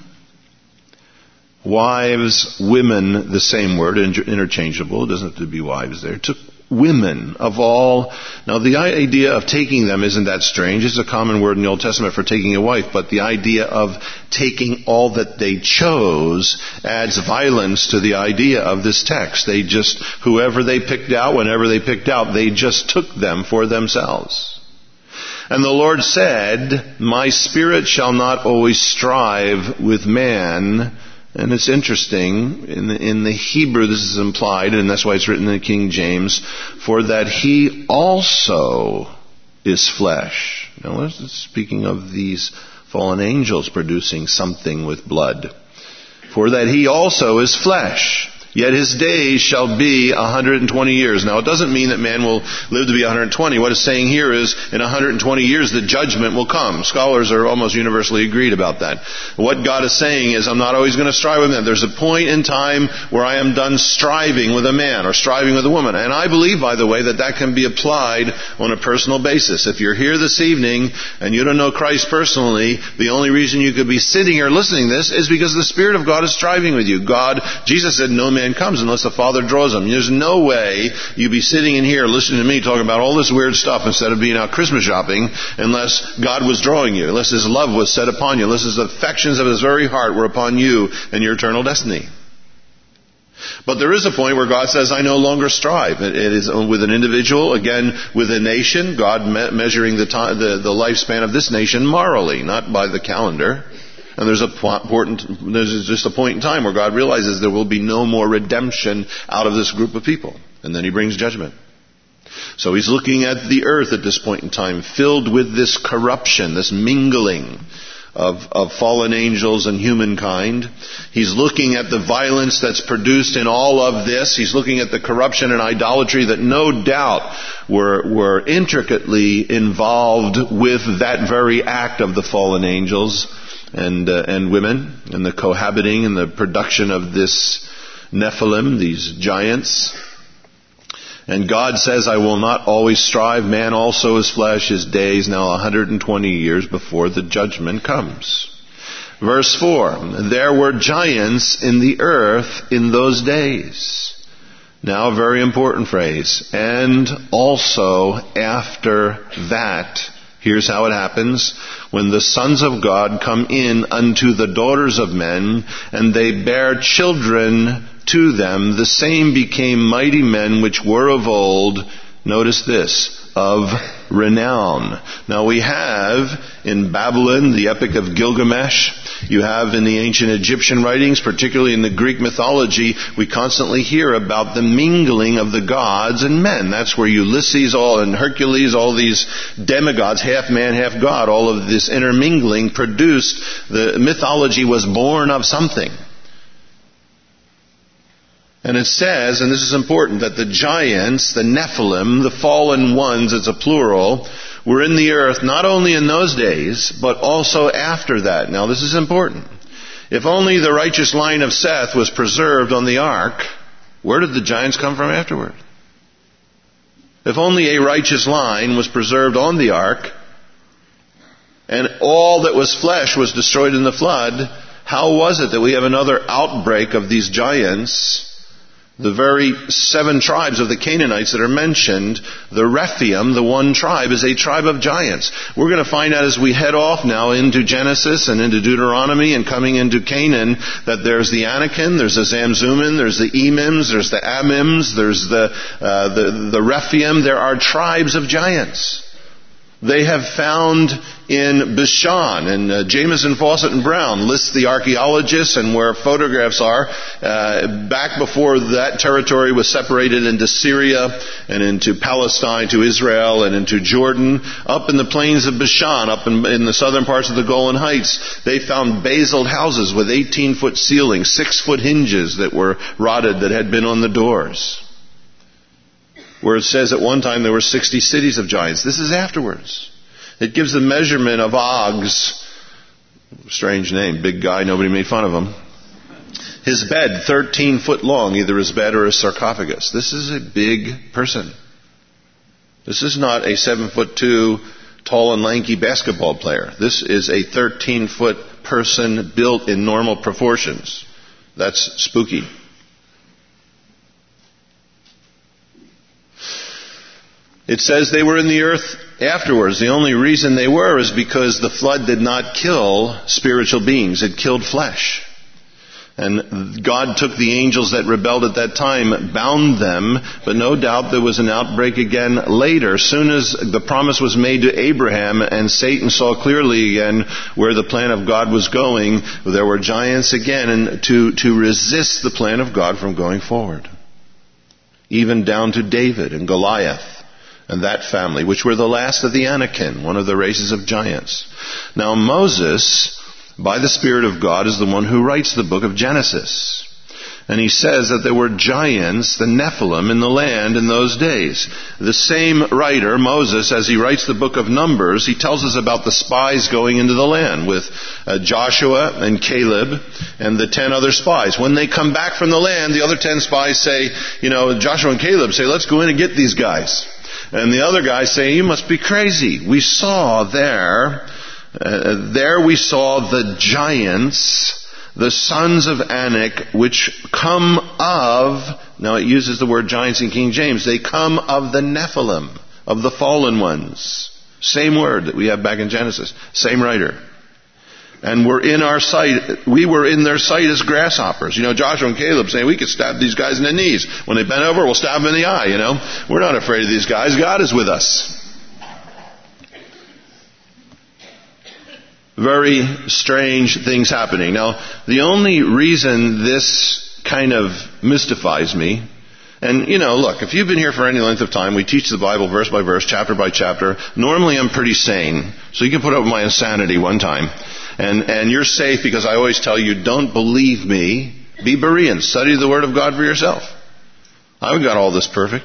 wives, women, the same word, interchangeable, it doesn't have to be wives there, took women of all. Now the idea of taking them isn't that strange. It's a common word in the Old Testament for taking a wife, but the idea of taking all that they chose adds violence to the idea of this text. They just, whoever they picked out, whenever they picked out, they just took them for themselves. And the Lord said, my spirit shall not always strive with man. And it's interesting, in the, in the Hebrew this is implied, and that's why it's written in the King James, for that he also is flesh. Now, speaking of these fallen angels producing something with blood. For that he also is flesh. Yet his days shall be one hundred twenty years. Now, it doesn't mean that man will live to be one hundred twenty. What it's saying here is, in one hundred twenty years, the judgment will come. Scholars are almost universally agreed about that. What God is saying is, I'm not always going to strive with men. There's a point in time where I am done striving with a man or striving with a woman. And I believe, by the way, that that can be applied on a personal basis. If you're here this evening and you don't know Christ personally, the only reason you could be sitting here listening to this is because the Spirit of God is striving with you. God, Jesus said, no man comes unless the Father draws him. There's no way you'd be sitting in here listening to me talking about all this weird stuff instead of being out Christmas shopping unless God was drawing you, unless His love was set upon you, unless His affections of His very heart were upon you and your eternal destiny. But there is a point where God says, I no longer strive. It is with an individual, again, with a nation, God me- measuring the, time, the, the lifespan of this nation morally, not by the calendar. And there's a important, there's just a point in time where God realizes there will be no more redemption out of this group of people. And then He brings judgment. So He's looking at the earth at this point in time, filled with this corruption, this mingling of, of fallen angels and humankind. He's looking at the violence that's produced in all of this. He's looking at the corruption and idolatry that no doubt were, were intricately involved with that very act of the fallen angels and uh, and women, and the cohabiting and the production of this Nephilim, these giants. And God says, I will not always strive. Man also is flesh. His days now one hundred twenty years before the judgment comes. Verse four, there were giants in the earth in those days. Now a very important phrase. And also after that. Here's how it happens. When the sons of God come in unto the daughters of men, and they bear children to them, the same became mighty men which were of old. Notice this, of renown. Now we have in Babylon the Epic of Gilgamesh. You have in the ancient Egyptian writings, particularly in the Greek mythology, we constantly hear about the mingling of the gods and men. That's where Ulysses all and Hercules, all these demigods, half man, half god, all of this intermingling produced, the mythology was born of something. And it says, and this is important, that the giants, the Nephilim, the fallen ones, it's a plural, were in the earth not only in those days, but also after that. Now this is important. If only the righteous line of Seth was preserved on the ark, where did the giants come from afterward? If only a righteous line was preserved on the ark, and all that was flesh was destroyed in the flood, how was it that we have another outbreak of these giants The very seven tribes of the Canaanites that are mentioned, the Rephaim, the one tribe, is a tribe of giants. We're going to find out as we head off now into Genesis and into Deuteronomy and coming into Canaan that there's the Anakim, there's the Zamzummim, there's the Emims, there's the Amims, there's the, uh, the, the Rephaim. There are tribes of giants. They have found in Bashan, and uh, Jameson, Fawcett, and Brown lists the archaeologists and where photographs are. Uh, back before that territory was separated into Syria and into Palestine, to Israel, and into Jordan, up in the plains of Bashan, up in, in the southern parts of the Golan Heights, they found basaled houses with eighteen-foot ceilings, six-foot hinges that were rotted that had been on the doors, where it says at one time there were sixty cities of giants. This is afterwards. It gives the measurement of Og's, strange name, big guy, nobody made fun of him. His bed, thirteen foot long, either his bed or his sarcophagus. This is a big person. This is not a seven foot two, tall and lanky basketball player. This is a thirteen foot person built in normal proportions. That's spooky. It says they were in the earth afterwards. The only reason they were is because the flood did not kill spiritual beings. It killed flesh. And God took the angels that rebelled at that time, bound them, but no doubt there was an outbreak again later. As soon as the promise was made to Abraham and Satan saw clearly again where the plan of God was going, there were giants again and to, to resist the plan of God from going forward. Even down to David and Goliath and that family, which were the last of the Anakim, one of the races of giants. Now Moses, by the Spirit of God, is the one who writes the book of Genesis. And he says that there were giants, the Nephilim, in the land in those days. The same writer, Moses, as he writes the book of Numbers, he tells us about the spies going into the land with uh, Joshua and Caleb and the ten other spies. When they come back from the land, the other ten spies say, you know, Joshua and Caleb say, let's go in and get these guys. And the other guys say, you must be crazy. We saw there, uh, there we saw the giants, the sons of Anak, which come of, now it uses the word giants in King James, they come of the Nephilim, of the fallen ones. Same word that we have back in Genesis. Same writer. And we're in our sight, we were in their sight as grasshoppers. You know, Joshua and Caleb saying, we could stab these guys in the knees. When they bend over, we'll stab them in the eye, you know. We're not afraid of these guys. God is with us. Very strange things happening. Now, the only reason this kind of mystifies me, and, you know, look, if you've been here for any length of time, we teach the Bible verse by verse, chapter by chapter. Normally I'm pretty sane, so you can put up with my insanity one time. And, and you're safe because I always tell you, don't believe me. Be Berean. Study the Word of God for yourself. I haven't got all this perfect.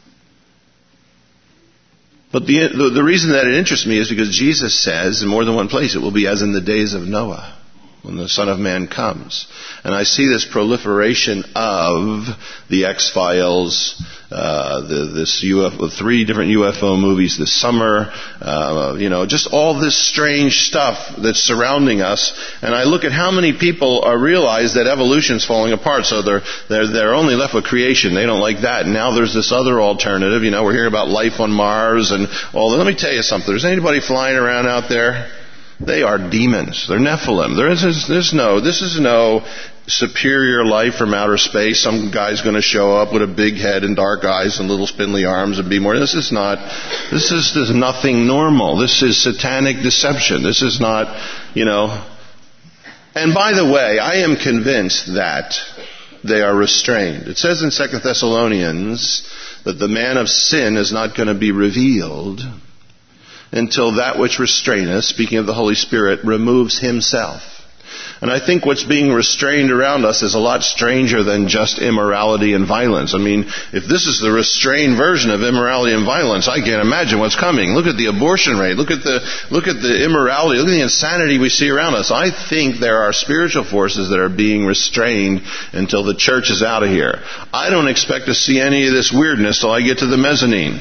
But the, the, the reason that it interests me is because Jesus says in more than one place, it will be as in the days of Noah, when the Son of Man comes. And I see this proliferation of the X-Files, uh, the, this U F O, three different U F O movies this summer, uh, you know, just all this strange stuff that's surrounding us. And I look at how many people are realize that evolution's falling apart, so they're, they're, they're only left with creation. They don't like that. And now there's this other alternative. You know, we're hearing about life on Mars and all that. Let me tell you something. There's anybody flying around out there? They are demons. They're Nephilim. There is, there's no, this is no superior life from outer space. Some guy's going to show up with a big head and dark eyes and little spindly arms and be more. This is not, this is, this is nothing normal. This is satanic deception. This is not, you know. And by the way, I am convinced that they are restrained. It says in Second Thessalonians that the man of sin is not going to be revealed until that which restraineth, speaking of the Holy Spirit, removes himself. And I think what's being restrained around us is a lot stranger than just immorality and violence. I mean, if this is the restrained version of immorality and violence, I can't imagine what's coming. Look at the abortion rate. Look at the, look at the immorality. Look at the insanity we see around us. I think there are spiritual forces that are being restrained until the church is out of here. I don't expect to see any of this weirdness till I get to the mezzanine.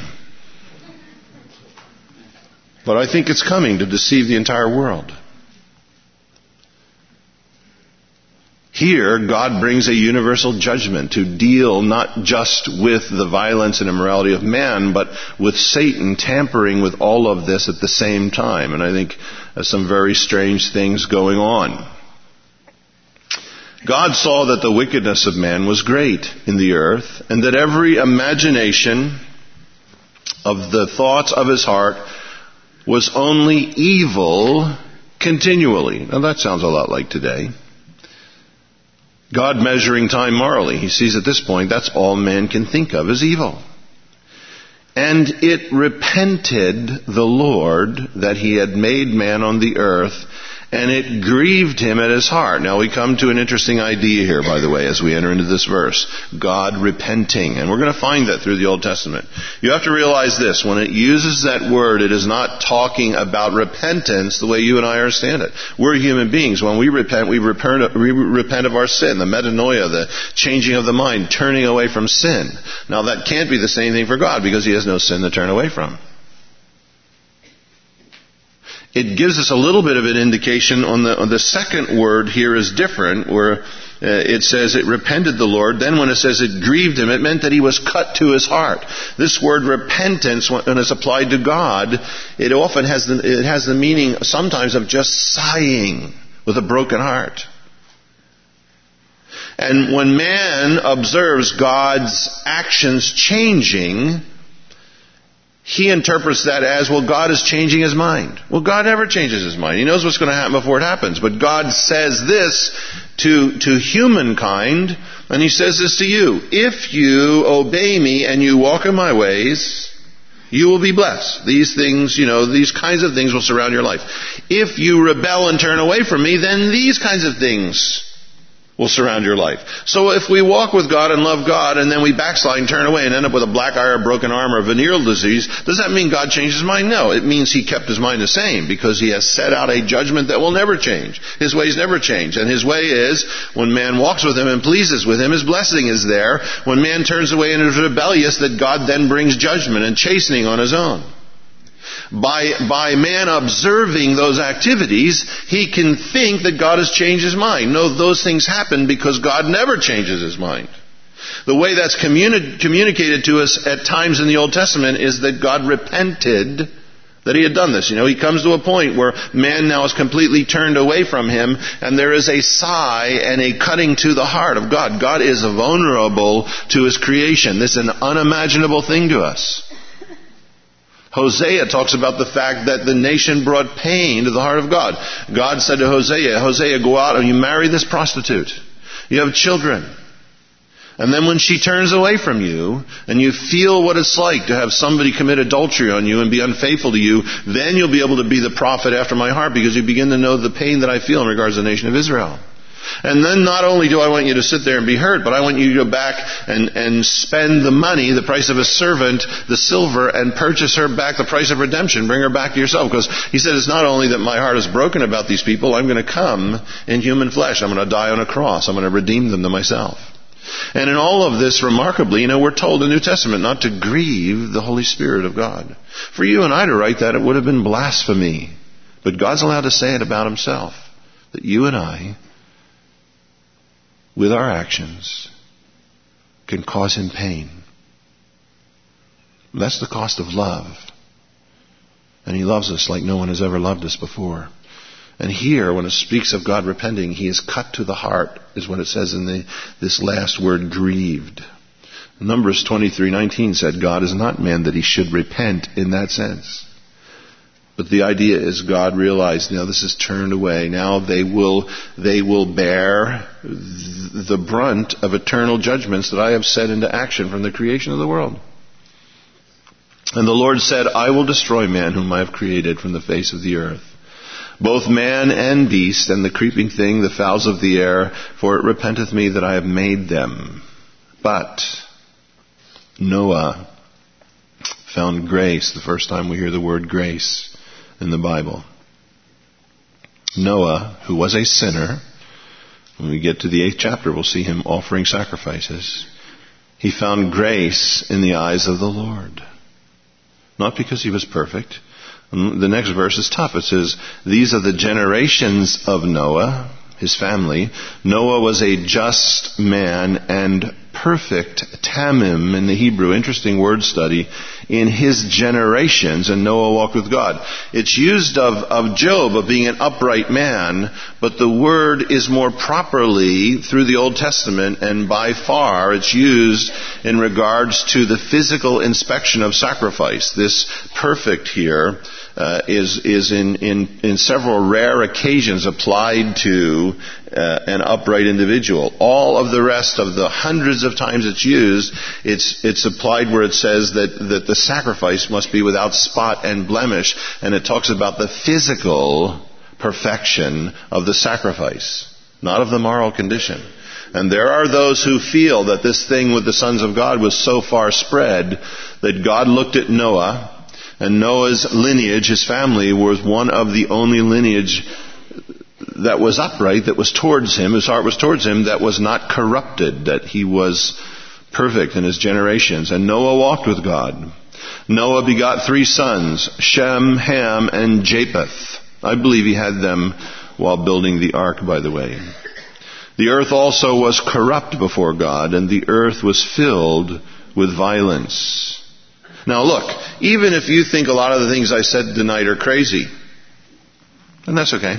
But I think it's coming to deceive the entire world. Here, God brings a universal judgment to deal not just with the violence and immorality of man, but with Satan tampering with all of this at the same time. And I think there's some very strange things going on. God saw that the wickedness of man was great in the earth, and that every imagination of the thoughts of his heart was only evil continually. Now that sounds a lot like today. God measuring time morally. He sees at this point that's all man can think of is evil. And it repented the Lord that he had made man on the earth, and it grieved him at his heart. Now we come to an interesting idea here, by the way, as we enter into this verse. God repenting. And we're going to find that through the Old Testament. You have to realize this. When it uses that word, it is not talking about repentance the way you and I understand it. We're human beings. When we repent, we repent, we repent of our sin, the metanoia, the changing of the mind, turning away from sin. Now that can't be the same thing for God, because he has no sin to turn away from. It gives us a little bit of an indication on the on the second word here is different, where uh, it says it repented the Lord. Then when it says it grieved him, it meant that he was cut to his heart. This word repentance, when it's applied to God, it often has the, it has the meaning sometimes of just sighing with a broken heart. And when man observes God's actions changing, he interprets that as, well, God is changing his mind. Well, God never changes his mind. He knows what's going to happen before it happens. But God says this to, to humankind, and he says this to you. If you obey me and you walk in my ways, you will be blessed. These things, you know, these kinds of things will surround your life. If you rebel and turn away from me, then these kinds of things will surround your life. So if we walk with God and love God, and then we backslide and turn away and end up with a black eye or a broken arm or venereal disease, does that mean God changed his mind? No. It means he kept his mind the same, because he has set out a judgment that will never change. His ways never change. And his way is, when man walks with him and pleases with him, his blessing is there. When man turns away and is rebellious, that God then brings judgment and chastening on his own. By, by man observing those activities, he can think that God has changed his mind. No, those things happen because God never changes his mind. The way that's communi- communicated to us at times in the Old Testament is that God repented that he had done this. You know, he comes to a point where man now is completely turned away from him, and there is a sigh and a cutting to the heart of God. God is vulnerable to his creation. This is an unimaginable thing to us. Hosea talks about the fact that the nation brought pain to the heart of God. God said to Hosea, Hosea, go out and you marry this prostitute. You have children. And then when she turns away from you, and you feel what it's like to have somebody commit adultery on you and be unfaithful to you, then you'll be able to be the prophet after my heart, because you begin to know the pain that I feel in regards to the nation of Israel. And then not only do I want you to sit there and be hurt, but I want you to go back and, and spend the money, the price of a servant, the silver, and purchase her back, the price of redemption. Bring her back to yourself. Because he said, it's not only that my heart is broken about these people, I'm going to come in human flesh. I'm going to die on a cross. I'm going to redeem them to myself. And in all of this, remarkably, you know, we're told in the New Testament not to grieve the Holy Spirit of God. For you and I to write that, it would have been blasphemy. But God's allowed to say it about himself. That you and I, with our actions, can cause him pain. That's the cost of love. And he loves us like no one has ever loved us before. And here, when it speaks of God repenting, he is cut to the heart, is what it says in the, this last word, grieved. Numbers twenty-three nineteen said, God is not man that he should repent in that sense. But the idea is God realized, now this is turned away. Now they will, they will bear the brunt of eternal judgments that I have set into action from the creation of the world. And the Lord said, I will destroy man whom I have created from the face of the earth, both man and beast, and the creeping thing, the fowls of the air, for it repenteth me that I have made them. But Noah found grace, the first time we hear the word grace in the Bible. Noah, who was a sinner, when we get to the eighth chapter, we'll see him offering sacrifices. He found grace in the eyes of the Lord. Not because he was perfect. The next verse is tough. It says, these are the generations of Noah. his family. Noah was a just man and perfect, tamim in the Hebrew, interesting word study, in his generations, and Noah walked with God. It's used of, of Job, of being an upright man, but the word is more properly through the Old Testament, and by far it's used in regards to the physical inspection of sacrifice. This perfect here uh, is is in, in, in several rare occasions applied to uh, an upright individual. All of the rest of the hundreds of times it's used, it's it's applied where it says that, that the sacrifice must be without spot and blemish, and it talks about the physical perfection of the sacrifice, not of the moral condition. And there are those who feel that this thing with the sons of God was so far spread that God looked at Noah, and Noah's lineage, his family, was one of the only lineage that was upright, that was towards him, his heart was towards him, that was not corrupted, that he was perfect in his generations. And Noah walked with God. Noah begot three sons, Shem, Ham, and Japheth. I believe he had them while building the ark, by the way. The earth also was corrupt before God, and the earth was filled with violence. Now look, even if you think a lot of the things I said tonight are crazy, and that's okay.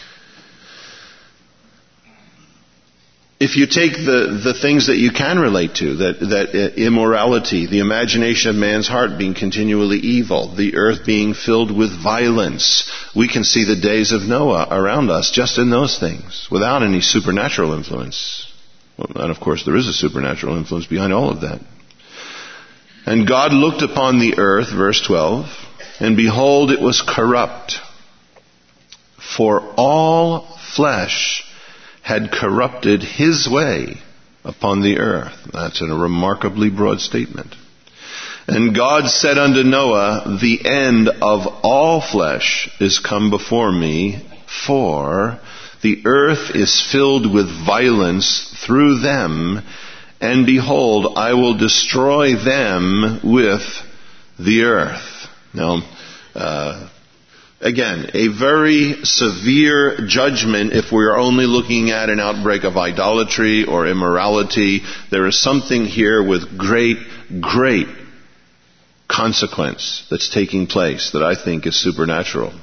If you take the, the things that you can relate to, that, that immorality, the imagination of man's heart being continually evil, the earth being filled with violence, we can see the days of Noah around us just in those things, without any supernatural influence. Well, and of course there is a supernatural influence behind all of that. And God looked upon the earth, verse twelve, and behold, it was corrupt, for all flesh had corrupted his way upon the earth. That's a remarkably broad statement. And God said unto Noah, the end of all flesh is come before me, for the earth is filled with violence through them, and behold, I will destroy them with the earth. Now, uh, Again, a very severe judgment if we are only looking at an outbreak of idolatry or immorality. There is something here with great, great consequence that's taking place that I think is supernatural.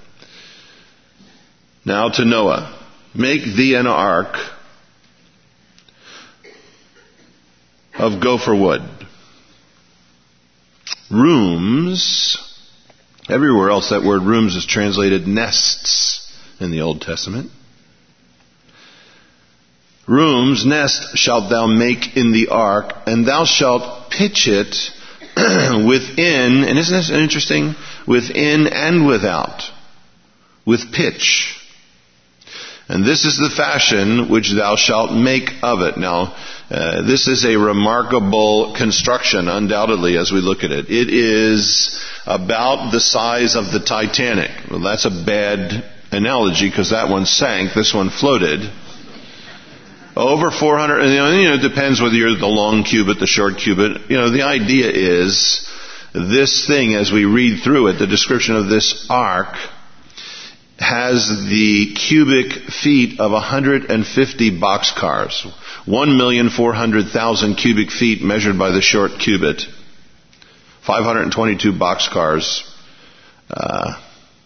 Now to Noah. Make thee an ark of gopher wood. Rooms. Everywhere else that word rooms is translated nests in the Old Testament. Rooms, nest, shalt thou make in the ark, and thou shalt pitch it within, and isn't this interesting? Within and without, with pitch. And this is the fashion which thou shalt make of it. Now, uh, this is a remarkable construction, undoubtedly, as we look at it. It is about the size of the Titanic. Well, that's a bad analogy because that one sank, this one floated. Over four hundred, you know, you know, it depends whether you're the long cubit, the short cubit. You know, the idea is this thing, as we read through it, the description of this ark has the cubic feet of one hundred fifty boxcars. one million four hundred thousand cubic feet measured by the short cubit. five hundred twenty-two boxcars. Uh,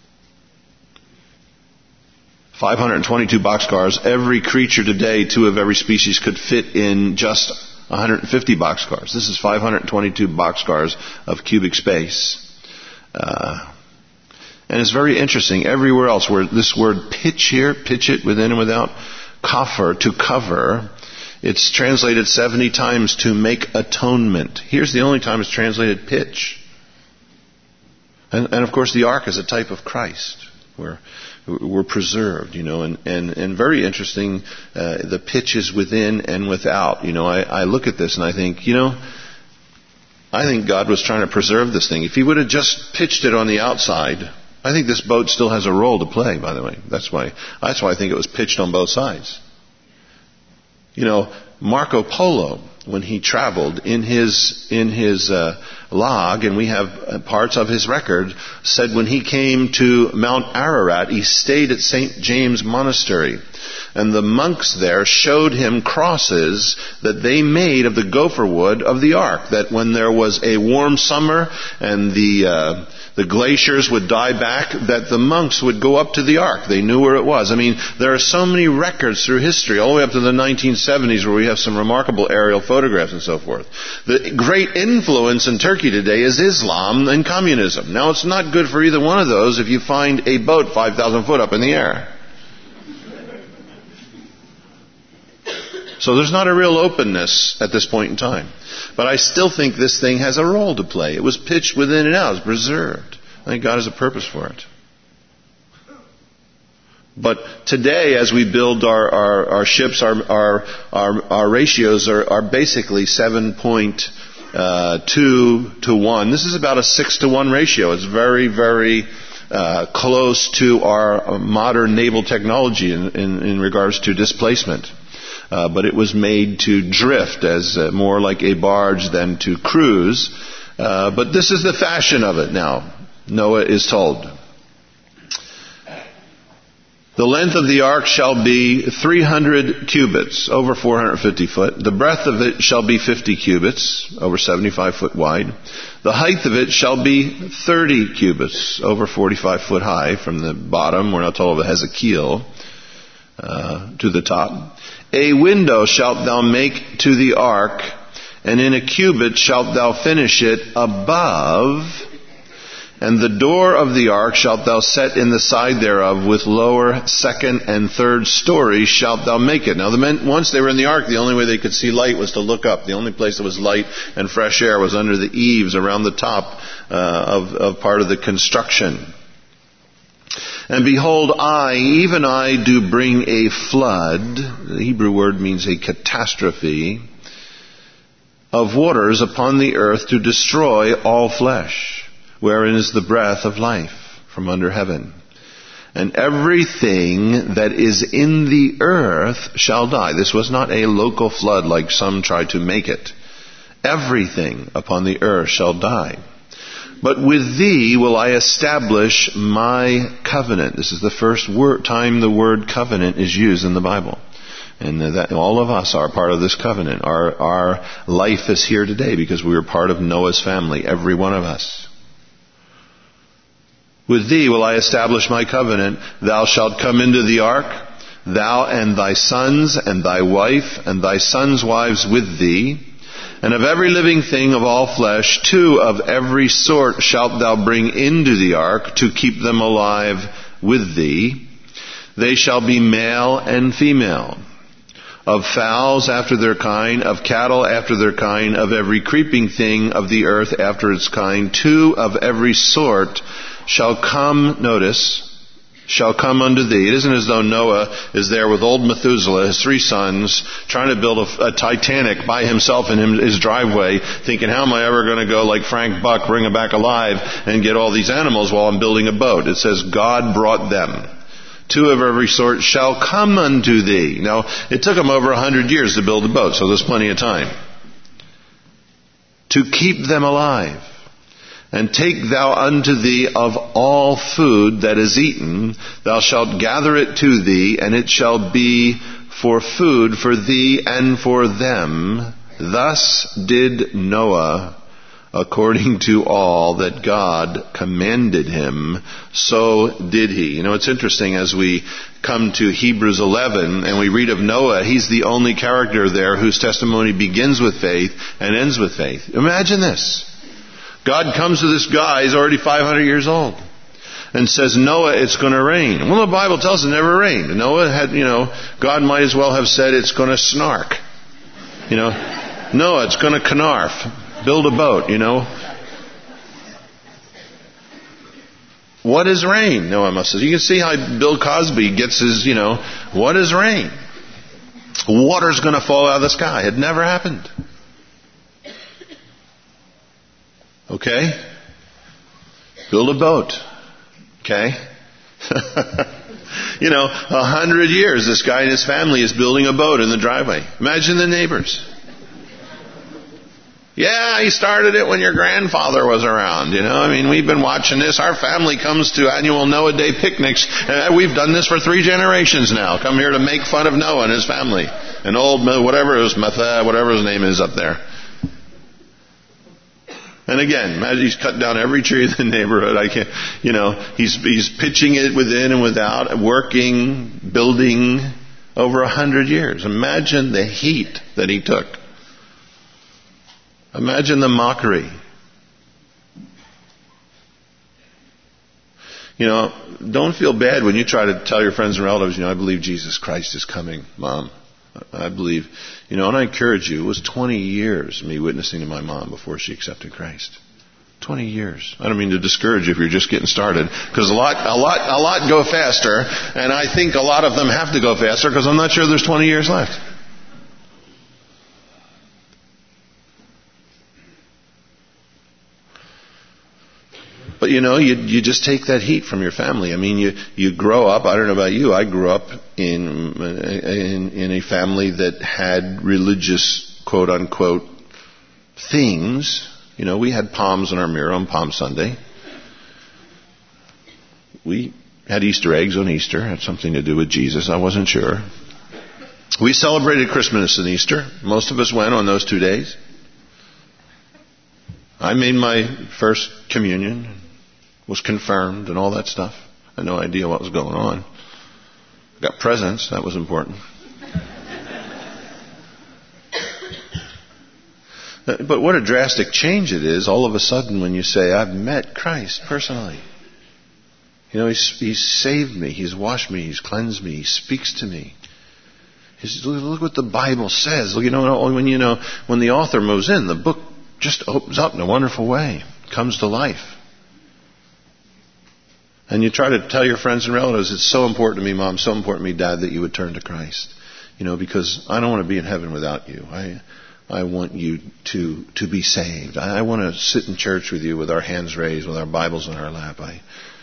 five hundred twenty-two boxcars. Every creature today, two of every species, could fit in just one hundred fifty boxcars. This is five hundred twenty-two boxcars of cubic space. Uh, And it's very interesting. Everywhere else where this word pitch here, pitch it within and without, kafir, to cover, it's translated seventy times to make atonement. Here's the only time it's translated pitch. And, and of course the ark is a type of Christ. We're, we're preserved, you know, and, and, and very interesting, uh, the pitch is within and without. You know, I, I look at this and I think, you know, I think God was trying to preserve this thing. If He would have just pitched it on the outside, I think this boat still has a role to play, by the way. That's why, that's why I think it was pitched on both sides. You know, Marco Polo, when he traveled in his, in his, uh, log, and we have parts of his record, said when he came to Mount Ararat, he stayed at Saint James Monastery. And the monks there showed him crosses that they made of the gopher wood of the ark, that when there was a warm summer and the uh, the glaciers would die back, that the monks would go up to the ark. They knew where it was. I mean, there are so many records through history, all the way up to the nineteen seventies, where we have some remarkable aerial photographs and so forth. The great influence in Turkey today is Islam and communism. Now, it's not good for either one of those if you find a boat five thousand foot up in the air. So there's not a real openness at this point in time. But I still think this thing has a role to play. It was pitched within and out. It's preserved. I think God has a purpose for it. But today, as we build our, our, our ships, our, our, our, our ratios are, are basically seven point two to one. This is about a six to one ratio. It's very, very uh, close to our modern naval technology in, in, in regards to displacement. Uh, but it was made to drift as uh, more like a barge than to cruise. Uh, but this is the fashion of it now, Noah is told. The length of the ark shall be three hundred cubits, over four hundred fifty foot. The breadth of it shall be fifty cubits, over seventy-five foot wide. The height of it shall be thirty cubits, over forty-five foot high from the bottom. We're not told if it has a keel, uh, to the top. A window shalt thou make to the ark, and in a cubit shalt thou finish it above, and the door of the ark shalt thou set in the side thereof, with lower, second, and third stories shalt thou make it. Now, the men, once they were in the ark, the only way they could see light was to look up. The only place that was light and fresh air was under the eaves around the top uh, of, of part of the construction. And behold, I, even I, do bring a flood, the Hebrew word means a catastrophe, of waters upon the earth to destroy all flesh, wherein is the breath of life from under heaven. And everything that is in the earth shall die. This was not a local flood like some tried to make it. Everything upon the earth shall die. But with thee will I establish my covenant. This is the first word, time the word covenant is used in the Bible. And that all of us are part of this covenant. Our, our life is here today because we are part of Noah's family, every one of us. With thee will I establish my covenant. Thou shalt come into the ark, thou and thy sons and thy wife and thy sons' wives with thee. And of every living thing of all flesh, two of every sort shalt thou bring into the ark to keep them alive with thee. They shall be male and female. Of fowls after their kind, of cattle after their kind, of every creeping thing of the earth after its kind, two of every sort shall come, notice, shall come unto thee. It isn't as though Noah is there with old Methuselah, his three sons, trying to build a, a Titanic by himself in him, his driveway, thinking, how am I ever going to go like Frank Buck, bring him back alive, and get all these animals while I'm building a boat? It says, God brought them. Two of every sort shall come unto thee. Now, it took them over a hundred years to build the boat, so there's plenty of time. To keep them alive. And take thou unto thee of all food that is eaten, thou shalt gather it to thee, and it shall be for food for thee and for them. Thus did Noah, according to all that God commanded him, so did he. You know, it's interesting as we come to Hebrews eleven and we read of Noah, he's the only character there whose testimony begins with faith and ends with faith. Imagine this. God comes to this guy, he's already five hundred years old, and says, Noah, it's going to rain. Well, the Bible tells us it never rained. Noah had, you know, God might as well have said it's going to snark. You know, Noah, it's going to canarf. Build a boat, you know. What is rain? Noah must say. You can see how Bill Cosby gets his, you know, what is rain? Water's going to fall out of the sky. It never happened. Okay? Build a boat. Okay? You know, a hundred years this guy and his family is building a boat in the driveway. Imagine the neighbors. Yeah, he started it when your grandfather was around. You know, I mean, we've been watching this. Our family comes to annual Noah Day picnics. And we've done this for three generations now. Come here to make fun of Noah and his family. And old, whatever it was, Metha, whatever his name is up there. And again, imagine he's cut down every tree in the neighborhood. I can't, you know, he's, he's pitching it within and without, working, building over a hundred years. Imagine the heat that he took. Imagine the mockery. You know, don't feel bad when you try to tell your friends and relatives, you know, I believe Jesus Christ is coming, Mom. I believe, you know, and I encourage you, it was twenty years me witnessing to my mom before she accepted Christ. twenty years. I don't mean to discourage you if you're just getting started, because a lot, a lot, a lot go faster, and I think a lot of them have to go faster because I'm not sure there's twenty years left. But you know, you you just take that heat from your family. I mean, you you grow up. I don't know about you. I grew up in in in a family that had religious quote unquote things. You know, we had palms in our mirror on Palm Sunday. We had Easter eggs on Easter. It had something to do with Jesus. I wasn't sure. We celebrated Christmas and Easter. Most of us went on those two days. I made my first communion. Was confirmed and all that stuff. I had no idea what was going on. Got presents. That was important. But what a drastic change it is all of a sudden when you say, I've met Christ personally. You know, he's, he's saved me. He's washed me. He's cleansed me. He speaks to me. He's, look what the Bible says. You know, when you know, when the author moves in, the book just opens up in a wonderful way. Comes to life. And you try to tell your friends and relatives, it's so important to me, Mom, so important to me, Dad, that you would turn to Christ. You know, because I don't want to be in heaven without you. I I want you to to be saved. I, I want to sit in church with you with our hands raised, with our Bibles in our lap. I,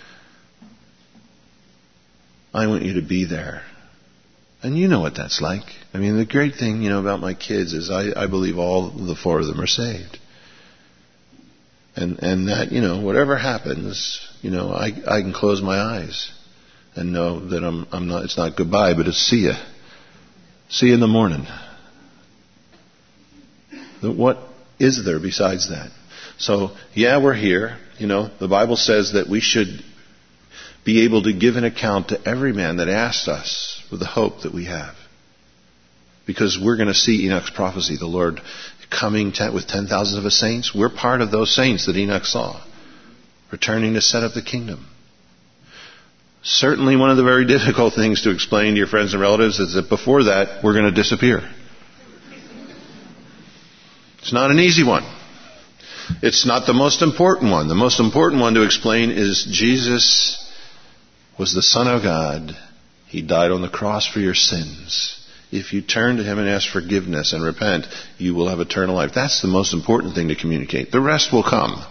I want you to be there. And you know what that's like. I mean, the great thing, you know, about my kids is I, I believe all the four of them are saved. And and that, you know, whatever happens, you know, I I can close my eyes and know that I'm I'm not it's not goodbye, but it's see ya. See you in the morning. What is there besides that? So, yeah, we're here. You know, the Bible says that we should be able to give an account to every man that asks us with the hope that we have. Because we're going to see Enoch's prophecy, the Lord coming ten, with ten thousand of his saints. We're part of those saints that Enoch saw, returning to set up the kingdom. Certainly one of the very difficult things to explain to your friends and relatives is that before that, we're going to disappear. It's not an easy one. It's not the most important one. The most important one to explain is Jesus was the Son of God. He died on the cross for your sins. If you turn to him and ask forgiveness and repent, you will have eternal life. That's the most important thing to communicate. The rest will come.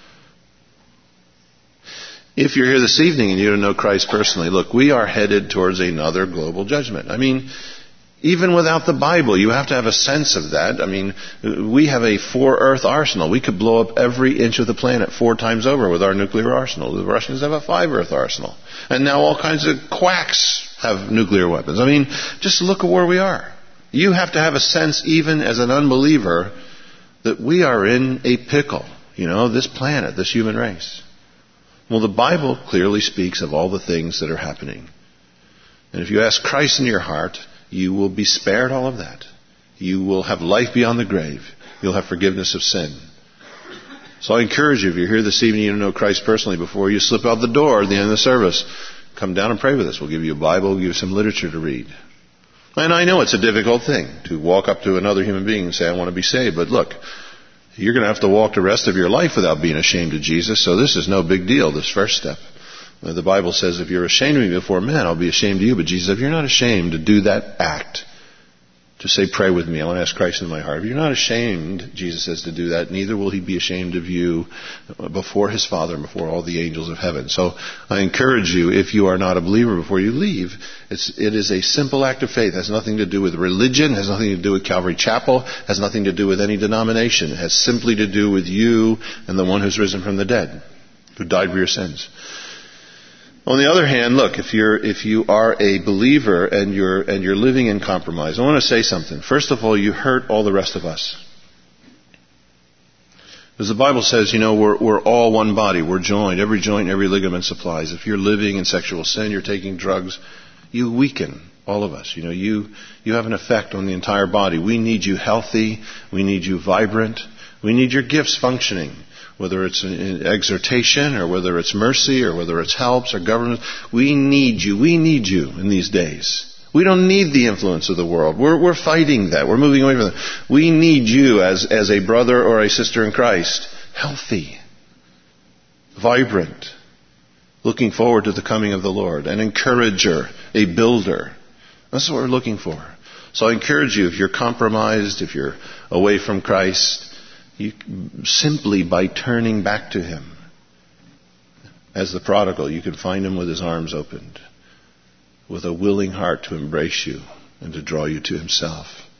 If you're here this evening and you don't know Christ personally, look, we are headed towards another global judgment. I mean, even without the Bible, you have to have a sense of that. I mean, we have a four-earth arsenal. We could blow up every inch of the planet four times over with our nuclear arsenal. The Russians have a five-earth arsenal. And now all kinds of quacks have nuclear weapons. I mean, just look at where we are. You have to have a sense, even as an unbeliever, that we are in a pickle. You know, this planet, this human race. Well, the Bible clearly speaks of all the things that are happening. And if you ask Christ in your heart, you will be spared all of that. You will have life beyond the grave. You'll have forgiveness of sin. So I encourage you, if you're here this evening, you don't know Christ personally, before you slip out the door at the end of the service, come down and pray with us. We'll give you a Bible, we'll give you some literature to read. And I know it's a difficult thing to walk up to another human being and say, I want to be saved. But look, you're going to have to walk the rest of your life without being ashamed of Jesus. So this is no big deal, this first step. The Bible says, if you're ashamed of me before men, I'll be ashamed of you. But Jesus said, if you're not ashamed to do that act, to say, pray with me. I want to ask Christ into my heart. If you're not ashamed, Jesus says, to do that, neither will he be ashamed of you before his Father and before all the angels of heaven. So I encourage you, if you are not a believer before you leave, it's, it is a simple act of faith. It has nothing to do with religion, has nothing to do with Calvary Chapel, has nothing to do with any denomination. It has simply to do with you and the one who's risen from the dead, who died for your sins. On the other hand, look, if you're if you are a believer and you're and you're living in compromise, I want to say something. First of all, you hurt all the rest of us. As the Bible says, you know, we're we're all one body. We're joined. Every joint and every ligament supplies. If you're living in sexual sin, you're taking drugs, you weaken all of us. You know, you you have an effect on the entire body. We need you healthy. We need you vibrant. We need your gifts functioning. Whether it's an exhortation or whether it's mercy or whether it's helps or government, we need you. We need you in these days. We don't need the influence of the world. We're, we're fighting that. We're moving away from that. We need you as, as a brother or a sister in Christ. Healthy, vibrant, looking forward to the coming of the Lord, an encourager, a builder. That's what we're looking for. So I encourage you, if you're compromised, if you're away from Christ, You, simply by turning back to him. As the prodigal, you can find him with his arms opened, with a willing heart to embrace you and to draw you to himself.